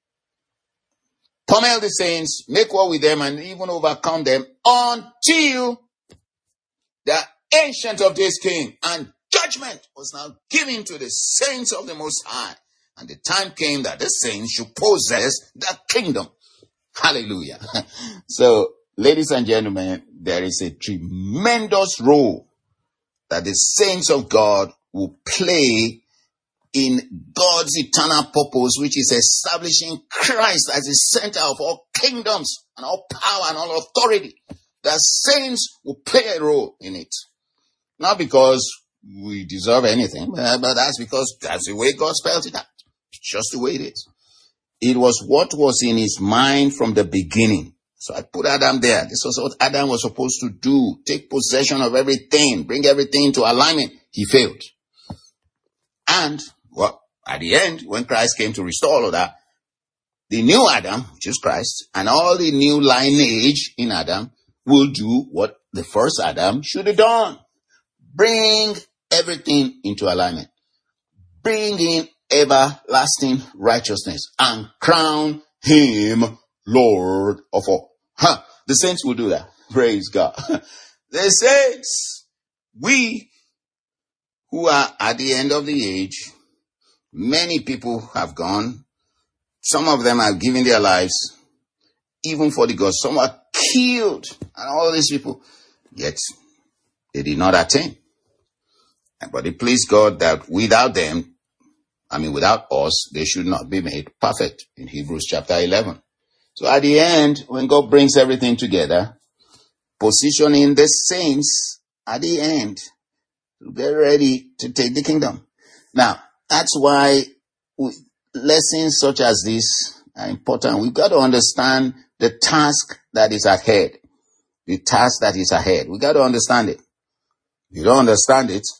[SPEAKER 1] pummel the saints, make war with them, and even overcome them until the Ancient of Days came, and judgment was now given to the saints of the Most High. And the time came that the saints should possess the kingdom. Hallelujah. So, ladies and gentlemen, there is a tremendous role that the saints of God will play in God's eternal purpose, which is establishing Christ as the center of all kingdoms and all power and all authority. The saints will play a role in it. Not because we deserve anything, but that's because that's the way God spelled it out. It's just the way it is. It was what was in his mind from the beginning. So I put Adam there. This was what Adam was supposed to do. Take possession of everything. Bring everything into alignment. He failed. And, at the end, when Christ came to restore all of that, the new Adam, which is Christ, and all the new lineage in Adam will do what the first Adam should have done. Bring everything into alignment. Bring in everlasting righteousness and crown him Lord of all. The saints will do that. Praise God. The saints, we who are at the end of the age, many people have gone. Some of them have given their lives, even for the gospel. Some are killed, and all these people, yet they did not attain. But it pleased God that without them, without us, they should not be made perfect in Hebrews chapter 11. So at the end, when God brings everything together, positioning the saints at the end to get ready to take the kingdom. Now, that's why lessons such as this are important. We've got to understand the task that is ahead. The task that is ahead. We've got to understand it. If you don't understand it,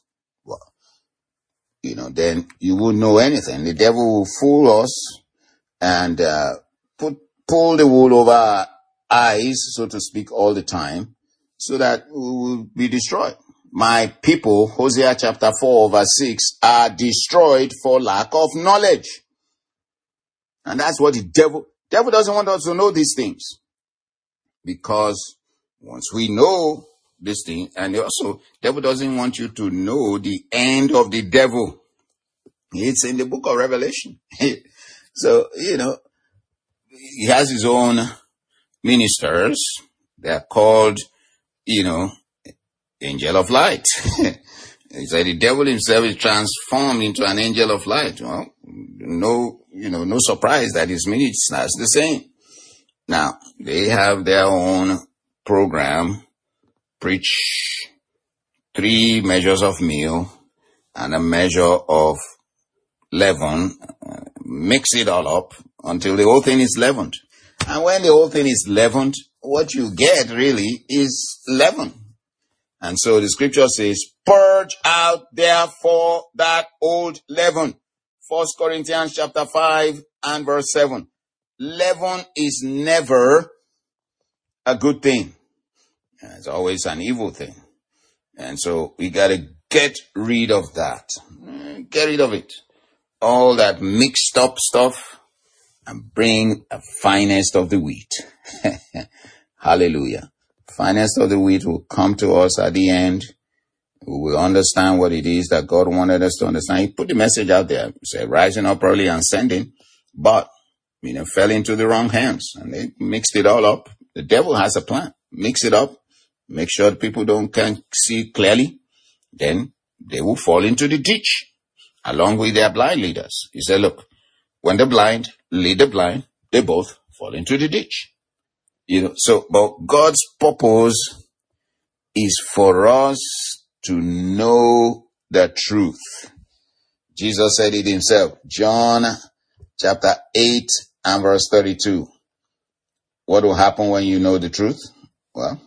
[SPEAKER 1] then you won't know anything. The devil will fool us and pull the wool over our eyes, so to speak, all the time, so that we will be destroyed. My people, Hosea chapter 4 verse 6, are destroyed for lack of knowledge. And that's what the devil doesn't want us to know these things. Because once we know this thing, and also, devil doesn't want you to know the end of the devil. It's in the book of Revelation. So, he has his own ministers. They're called, angel of light. He said the devil himself is transformed into an angel of light. Well, no surprise that his ministers are the same. Now, they have their own program, preach 3 measures of meal and a measure of leaven, mix it all up until the whole thing is leavened. And when the whole thing is leavened, what you get really is leaven. And so the scripture says, purge out therefore that old leaven. 1 Corinthians chapter 5 and verse 7. Leaven is never a good thing. It's always an evil thing. And so we got to get rid of that. Get rid of it. All that mixed up stuff, and bring the finest of the wheat. Hallelujah. Finest of the wheat will come to us at the end. We will understand what it is that God wanted us to understand. He put the message out there. He said, rising up early and sending, but, fell into the wrong hands and they mixed it all up. The devil has a plan. Mix it up. Make sure people can't see clearly. Then they will fall into the ditch along with their blind leaders. He said, look, when the blind lead the blind, they both fall into the ditch. But God's purpose is for us to know the truth. Jesus said it himself. John chapter 8 and verse 32. What will happen when you know the truth? Well,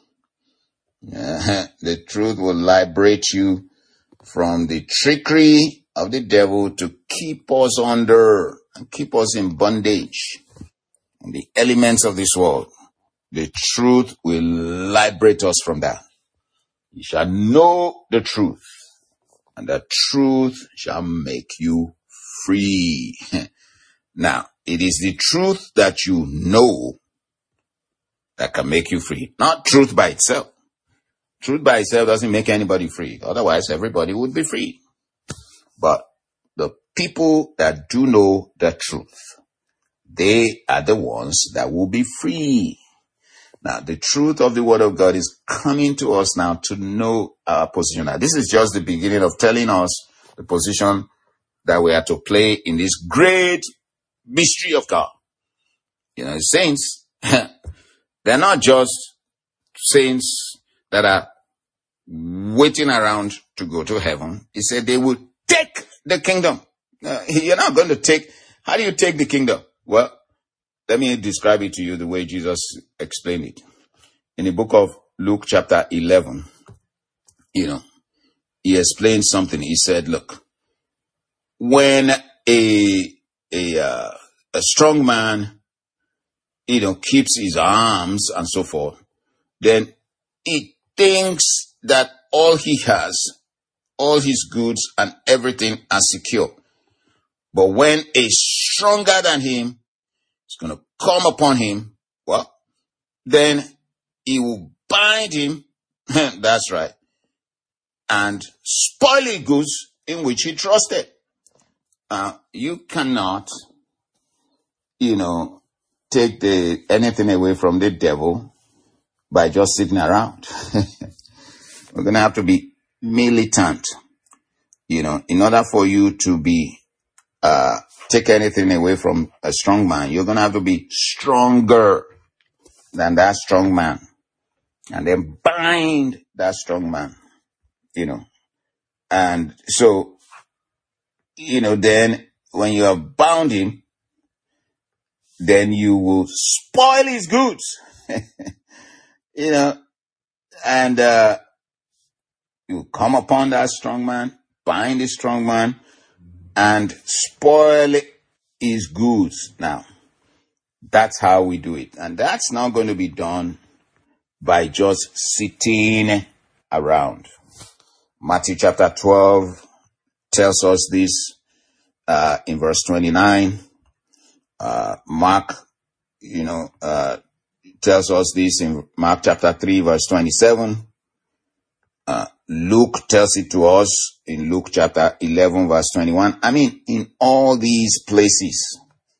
[SPEAKER 1] the truth will liberate you from the trickery of the devil to keep us under and keep us in bondage and the elements of this world. The truth will liberate us from that. You shall know the truth, and the truth shall make you free. Now, it is the truth that you know that can make you free, not truth by itself. Truth by itself doesn't make anybody free. Otherwise, everybody would be free. But the people that do know the truth, they are the ones that will be free. Now, the truth of the Word of God is coming to us now to know our position. Now, this is just the beginning of telling us the position that we are to play in this great mystery of God. Saints, they're not just saints that are waiting around to go to heaven. He said they will take the kingdom. You're not going to take. How do you take the kingdom? Well, let me describe it to you the way Jesus explained it. In the book of Luke chapter 11, he explained something. He said, look, when a strong man, keeps his arms and so forth, then he thinks that all he has, all his goods and everything are secure. But when a stronger than him is going to come upon him, well, then he will bind him, that's right, and spoil the goods in which he trusted. You cannot, take anything away from the devil by just sitting around. We're going to have to be militant, in order for you to be, take anything away from a strong man. You're going to have to be stronger than that strong man. And then bind that strong man, And so, then when you have bound him, then you will spoil his goods, and you come upon that strong man, bind the strong man, and spoil his goods. Now, that's how we do it. And that's not going to be done by just sitting around. Matthew chapter 12 tells us this in verse 29. Mark, tells us this in Mark chapter 3 verse 27. Luke tells it to us in Luke chapter 11 verse 21. I mean, in all these places,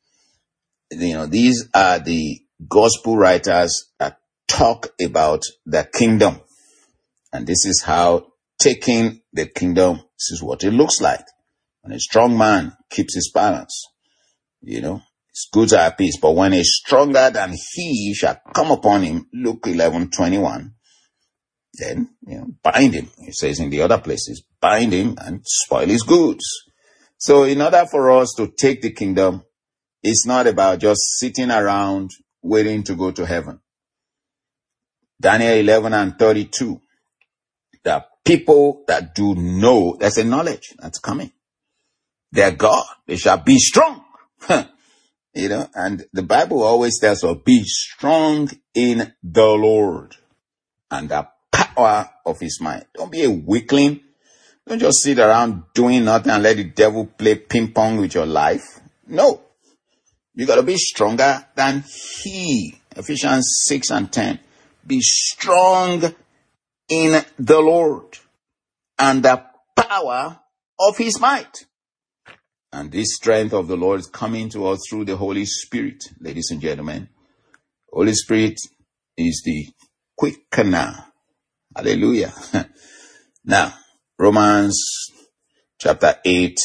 [SPEAKER 1] these are the gospel writers that talk about the kingdom. And this is how taking the kingdom, this is what it looks like. When a strong man keeps his balance, his goods are at peace. But when a stronger than he shall come upon him, Luke 11:21, then, bind him. It says in the other places, bind him and spoil his goods. So in order for us to take the kingdom, it's not about just sitting around waiting to go to heaven. Daniel 11:32, the people that do know, there's a knowledge that's coming. Their God, they shall be strong. And the Bible always tells us, be strong in the Lord and the power of his might. Don't be a weakling. Don't just sit around doing nothing and let the devil play ping pong with your life. No. You got to be stronger than he. Ephesians 6:10. Be strong in the Lord and the power of his might. And this strength of the Lord is coming to us through the Holy Spirit, ladies and gentlemen. Holy Spirit is the quickener. Hallelujah. Now, Romans chapter 8,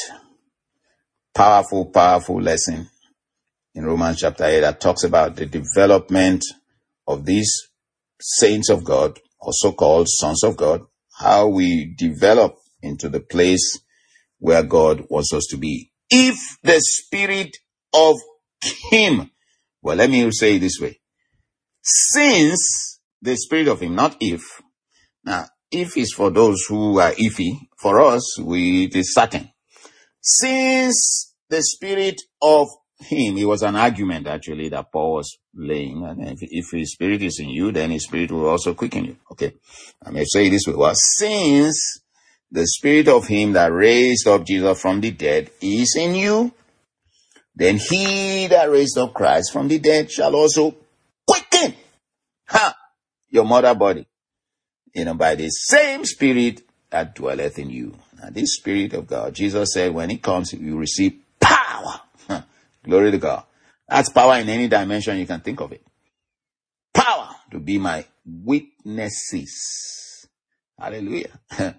[SPEAKER 1] powerful lesson in Romans chapter 8 that talks about the development of these saints of God, or so-called sons of God, how we develop into the place where God wants us to be. If the Spirit of him, well, let me say it this way. Since the Spirit of him, not if. Now, if is for those who are iffy. For us, it is certain. Since the Spirit of him, it was an argument actually that Paul was laying. And if his Spirit is in you, then his Spirit will also quicken you. Okay. I may say it this way. Well, since the Spirit of him that raised up Jesus from the dead is in you, then he that raised up Christ from the dead shall also quicken your mortal body, by the same Spirit that dwelleth in you. Now, this Spirit of God, Jesus said, when it comes, you receive power. Glory to God. That's power in any dimension you can think of it. Power to be my witnesses. Hallelujah.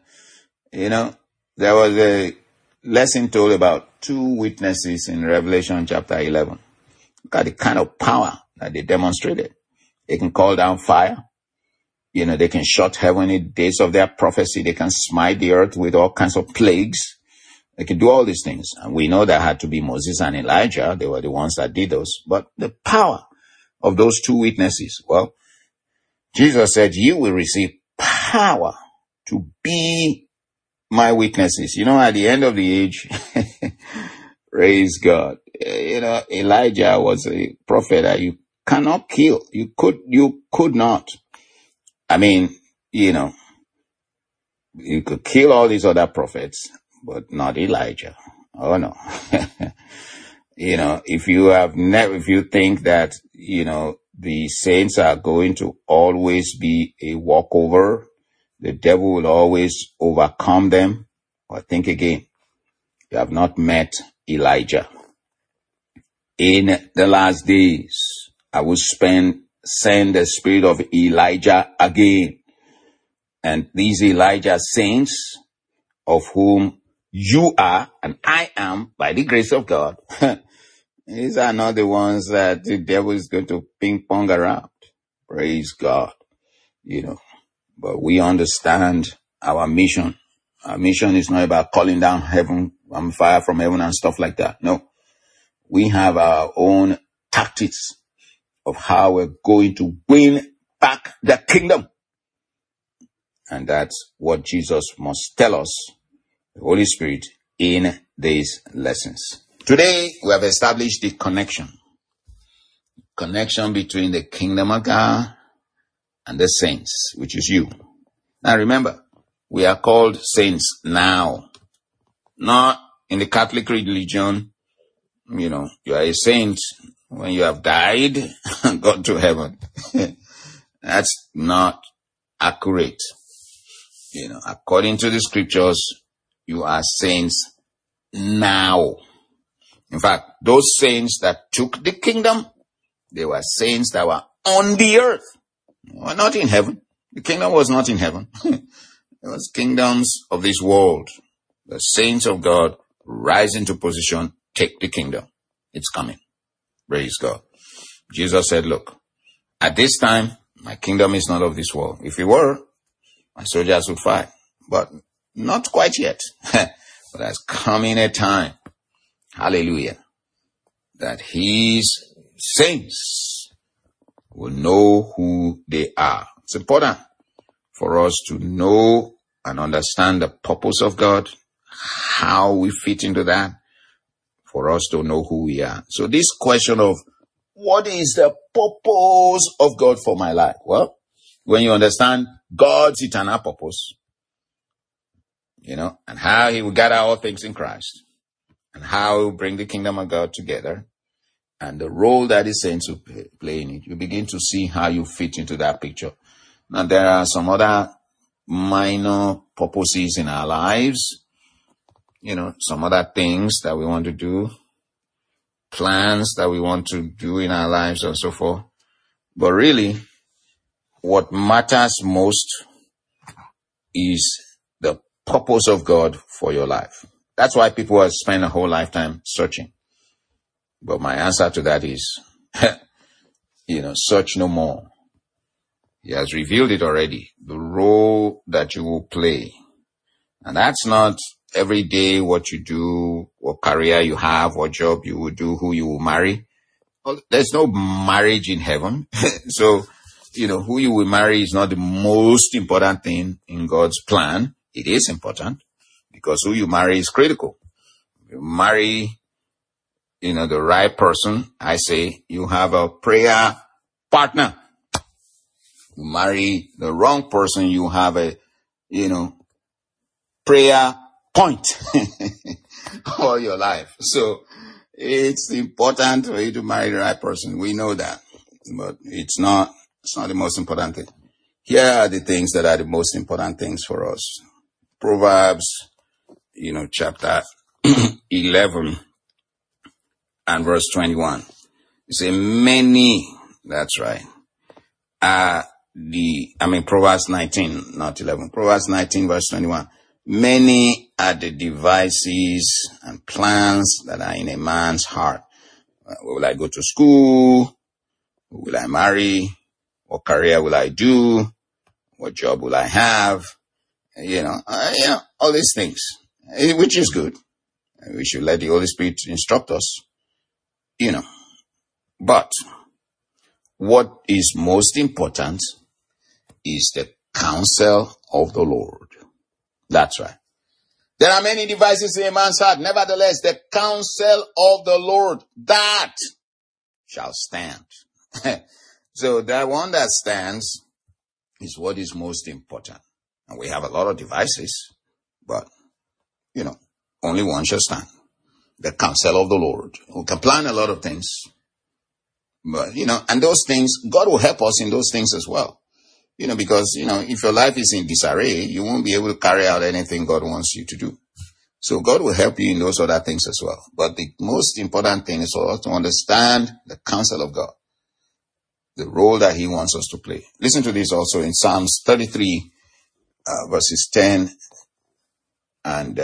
[SPEAKER 1] There was a lesson told about 2 witnesses in Revelation chapter 11. Look at the kind of power that they demonstrated. They can call down fire. They can shut heaven in the days of their prophecy. They can smite the earth with all kinds of plagues. They can do all these things. And we know that had to be Moses and Elijah. They were the ones that did those. But the power of those 2 witnesses, well, Jesus said, you will receive power to be my witnesses. At the end of the age, praise God. Elijah was a prophet that you cannot kill. You could not. I mean, you could kill all these other prophets, but not Elijah. Oh no. If you think that, the saints are going to always be a walkover, the devil will always overcome them, or think again. You have not met Elijah. In the last days, I will send the spirit of Elijah again. And these Elijah saints, of whom you are and I am by the grace of God, these are not the ones that the devil is going to ping pong around. Praise God. But we understand our mission. Our mission is not about calling down fire from heaven and stuff like that. No. We have our own tactics of how we're going to win back the kingdom. And that's what Jesus must tell us, the Holy Spirit, in these lessons. Today, we have established the connection between the kingdom of God and the saints, which is you. Now remember, we are called saints now, not in the Catholic religion. You are a saint when you have died and gone to heaven. That's not accurate. According to the scriptures, you are saints now. In fact, those saints that took the kingdom, they were saints that were on the earth. They were not in heaven. The kingdom was not in heaven. It was kingdoms of this world. The saints of God rise into position, take the kingdom. It's coming. Praise God. Jesus said, look, at this time, my kingdom is not of this world. If it were, my soldiers would fight. But not quite yet. But there's coming a time, hallelujah, that his saints will know who they are. It's important for us to know and understand the purpose of God, how we fit into that, for us to know who we are. So this question of what is the purpose of God for my life? Well, when you understand God's eternal purpose, and how he will gather all things in Christ, and how he will bring the kingdom of God together, and the role that is saints to play in it, you begin to see how you fit into that picture. Now, there are some other minor purposes in our lives, some other things that we want to do, plans that we want to do in our lives and so forth. But really, what matters most is the purpose of God for your life. That's why people have spent a whole lifetime searching. But my answer to that is, search no more. He has revealed it already, the role that you will play. And that's not every day what you do, what career you have, what job you will do, who you will marry. Well, there's no marriage in heaven. So, who you will marry is not the most important thing in God's plan. It is important because who you marry is critical. You marry, the right person. I say you have a prayer partner. You marry the wrong person, you have a, prayer point all your life. So it's important for you to marry the right person. We know that, but it's not the most important thing. Here are the things that are the most important things for us. Proverbs, chapter 11 and verse 21. You say many, that's right. Proverbs 19, not 11. Proverbs 19 verse 21. Many are the devices and plans that are in a man's heart. Will I go to school? Will I marry? What career will I do? What job will I have? All these things, which is good. We should let the Holy Spirit instruct us, But what is most important is the counsel of the Lord. That's right. There are many devices in a man's heart. Nevertheless, the counsel of the Lord, that shall stand. So that one that stands is what is most important. And we have a lot of devices, but, only one shall stand. The counsel of the Lord. We can plan a lot of things, but, and those things, God will help us in those things as well. Because, if your life is in disarray, you won't be able to carry out anything God wants you to do. So God will help you in those other things as well. But the most important thing is for us to understand the counsel of God, the role that he wants us to play. Listen to this also in Psalms 33, verses 10 and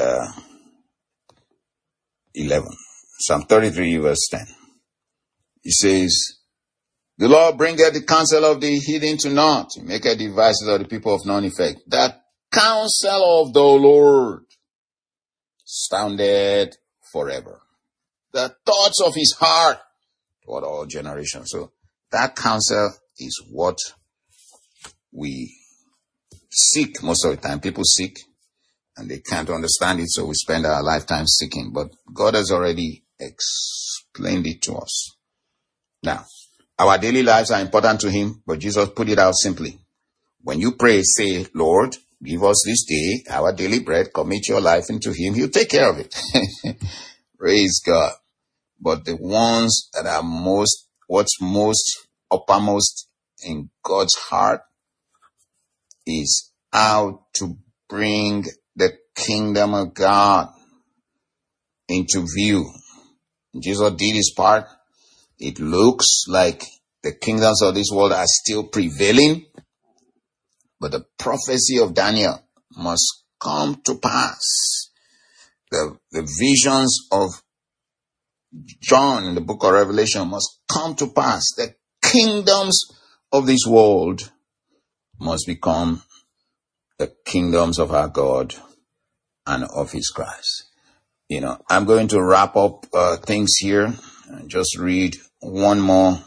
[SPEAKER 1] 11. Psalm 33, verse 10. He says, the Lord bringeth the counsel of the hidden to naught. He maketh the devices of the people of none effect. The counsel of the Lord standeth forever. The thoughts of his heart toward all generations. So that counsel is what we seek most of the time. People seek and they can't understand it, so we spend our lifetime seeking. But God has already explained it to us. Now, our daily lives are important to him, but Jesus put it out simply. When you pray, say, Lord, give us this day our daily bread, commit your life into him, he'll take care of it. Praise God. But the ones that are what's most uppermost in God's heart is how to bring the kingdom of God into view. Jesus did his part. It looks like the kingdoms of this world are still prevailing, but the prophecy of Daniel must come to pass. The visions of John in the book of Revelation must come to pass. The kingdoms of this world must become the kingdoms of our God and of his Christ. I'm going to wrap up things here and just read one more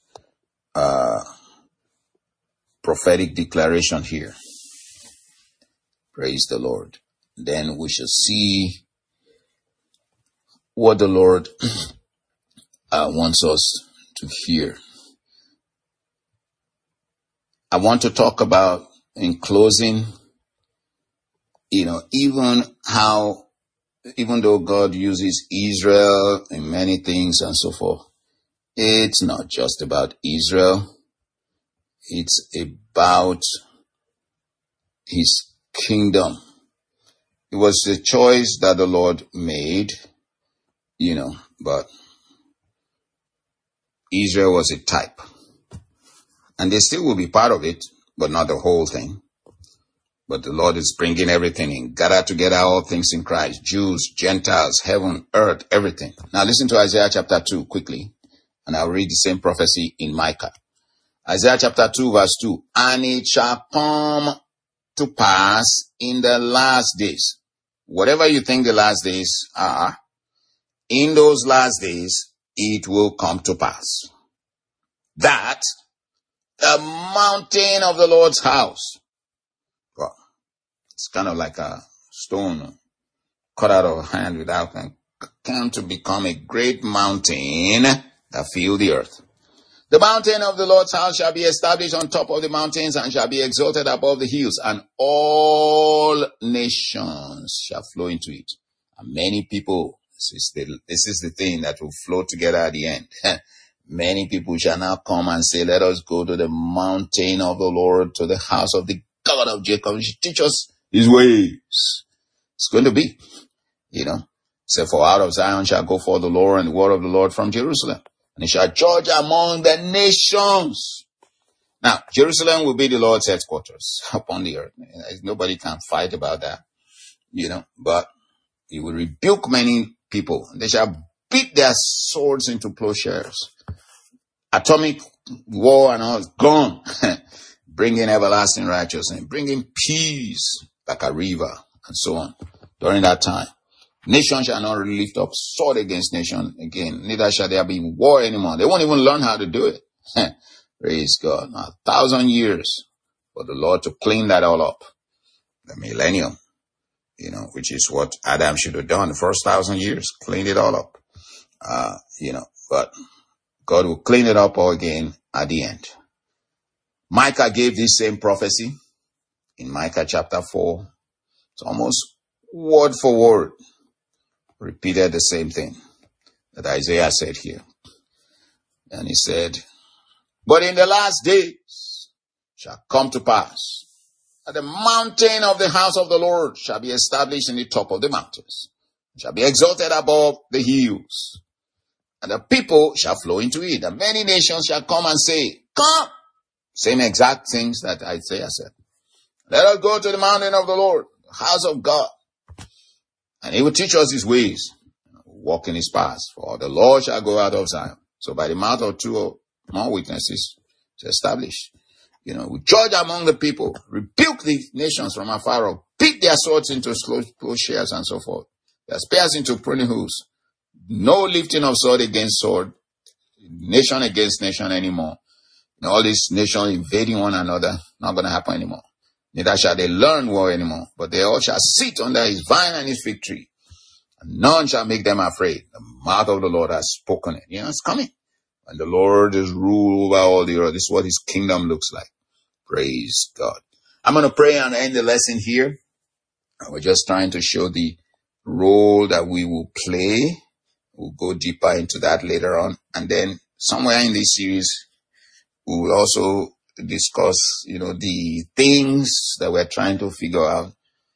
[SPEAKER 1] prophetic declaration here. Praise the Lord. Then we shall see what the Lord wants us to hear. I want to talk about, in closing, even though God uses Israel in many things and so forth, It's not just about Israel. It's about his kingdom. It was a choice that the Lord made, but Israel was a type. And they still will be part of it, but not the whole thing. But the Lord is bringing everything in. Gather together all things in Christ. Jews, Gentiles, heaven, earth, everything. Now listen to Isaiah chapter 2 quickly. And I'll read the same prophecy in Micah. Isaiah chapter 2 verse 2. And it shall come to pass in the last days. Whatever you think the last days are, in those last days, it will come to pass that the mountain of the Lord's house, well, it's kind of like a stone cut out of a hand without come to become a great mountain that fill the earth. The mountain of the Lord's house shall be established on top of the mountains and shall be exalted above the hills, and all nations shall flow into it. And many people, this is the thing that will flow together at the end. Many people shall now come and say, let us go to the mountain of the Lord, to the house of the God of Jacob. He should teach us his ways. It's going to be, Say, for out of Zion shall go forth the Lord, and the word of the Lord from Jerusalem. And he shall judge among the nations. Now, Jerusalem will be the Lord's headquarters upon the earth. Nobody can fight about that, but he will rebuke many people. They shall beat their swords into plowshares. Atomic war and all is gone. Bringing everlasting righteousness, bringing peace like a river, and so on. During that time, nation shall not lift up sword against nation again. Neither shall there be war anymore. They won't even learn how to do it. Praise God. 1,000 years for the Lord to clean that all up. The millennium, which is what Adam should have done the first 1,000 years, cleaned it all up. But God will clean it up all again at the end. Micah gave this same prophecy in Micah chapter 4. It's almost word for word repeated the same thing that Isaiah said here. And he said, but in the last days shall come to pass that the mountain of the house of the Lord shall be established in the top of the mountains, shall be exalted above the hills, and the people shall flow into it, and many nations shall come and say, come. Same exact things that Isaiah said. Let us go to the mountain of the Lord, the house of God, and he will teach us his ways, walk in his paths. For the Lord shall go out of Zion. So by the mouth of two or more witnesses to establish. We judge among the people, rebuke the nations from afar off, beat their swords into plowshares and so forth, their spears into pruning hooks. No lifting of sword against sword, nation against nation anymore. All these nations invading one another, not going to happen anymore. Neither shall they learn war anymore, but they all shall sit under his vine and his fig tree, and none shall make them afraid. The mouth of the Lord has spoken it. It's coming. And the Lord is rule over all the earth. This is what his kingdom looks like. Praise God. I'm going to pray and end the lesson here. We're just trying to show the role that we will play. We'll go deeper into that later on. And then somewhere in this series, we will also discuss, the things that we're trying to figure out,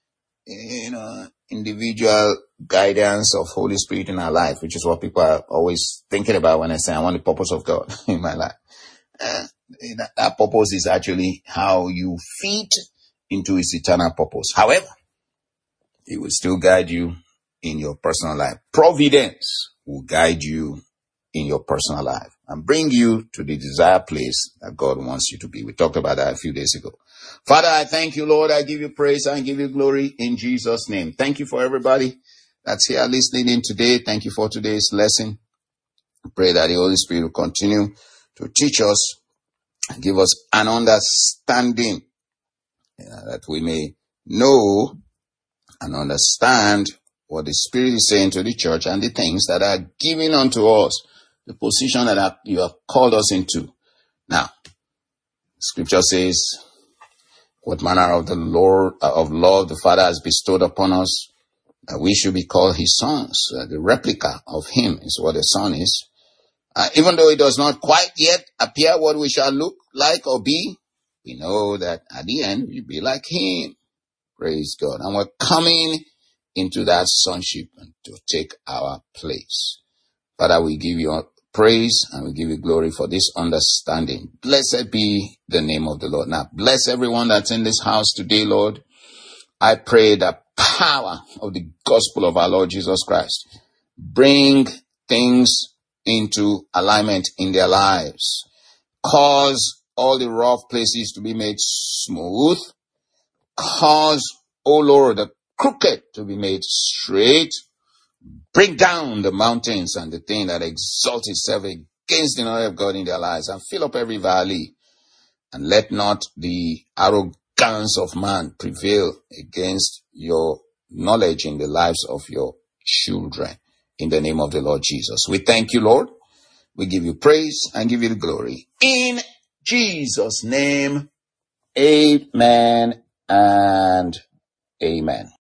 [SPEAKER 1] individual guidance of Holy Spirit in our life, which is what people are always thinking about when I say I want the purpose of God in my life. That purpose is actually how you fit into his eternal purpose. However, he will still guide you in your personal life. Providence will guide you in your personal life and bring you to the desired place that God wants you to be. We talked about that a few days ago. Father, I thank you, Lord. I give you praise and give you glory in Jesus' name. Thank you for everybody that's here listening in today. Thank you for today's lesson. I pray that the Holy Spirit will continue to teach us and give us an understanding, that we may know and understand what the Spirit is saying to the church and the things that are given unto us, the position that you have called us into. Now, Scripture says, what manner of love the Father has bestowed upon us, that we should be called his sons. The replica of him is what a son is. Even though it does not quite yet appear what we shall look like or be, we know that at the end we'll be like him. Praise God. And we're coming into that sonship and to take our place. Father, we give you praise and we give you glory for this understanding. Blessed be the name of the Lord. Now, bless everyone that's in this house today, Lord. I pray the power of the gospel of our Lord Jesus Christ bring things into alignment in their lives. Cause all the rough places to be made smooth. Cause, O Lord, the crooked to be made straight. Bring down the mountains and the thing that exalts itself against the knowledge of God in their lives, and fill up every valley. And let not the arrogance of man prevail against your knowledge in the lives of your children. In the name of the Lord Jesus. We thank you, Lord. We give you praise and give you the glory. In Jesus' name, amen and amen.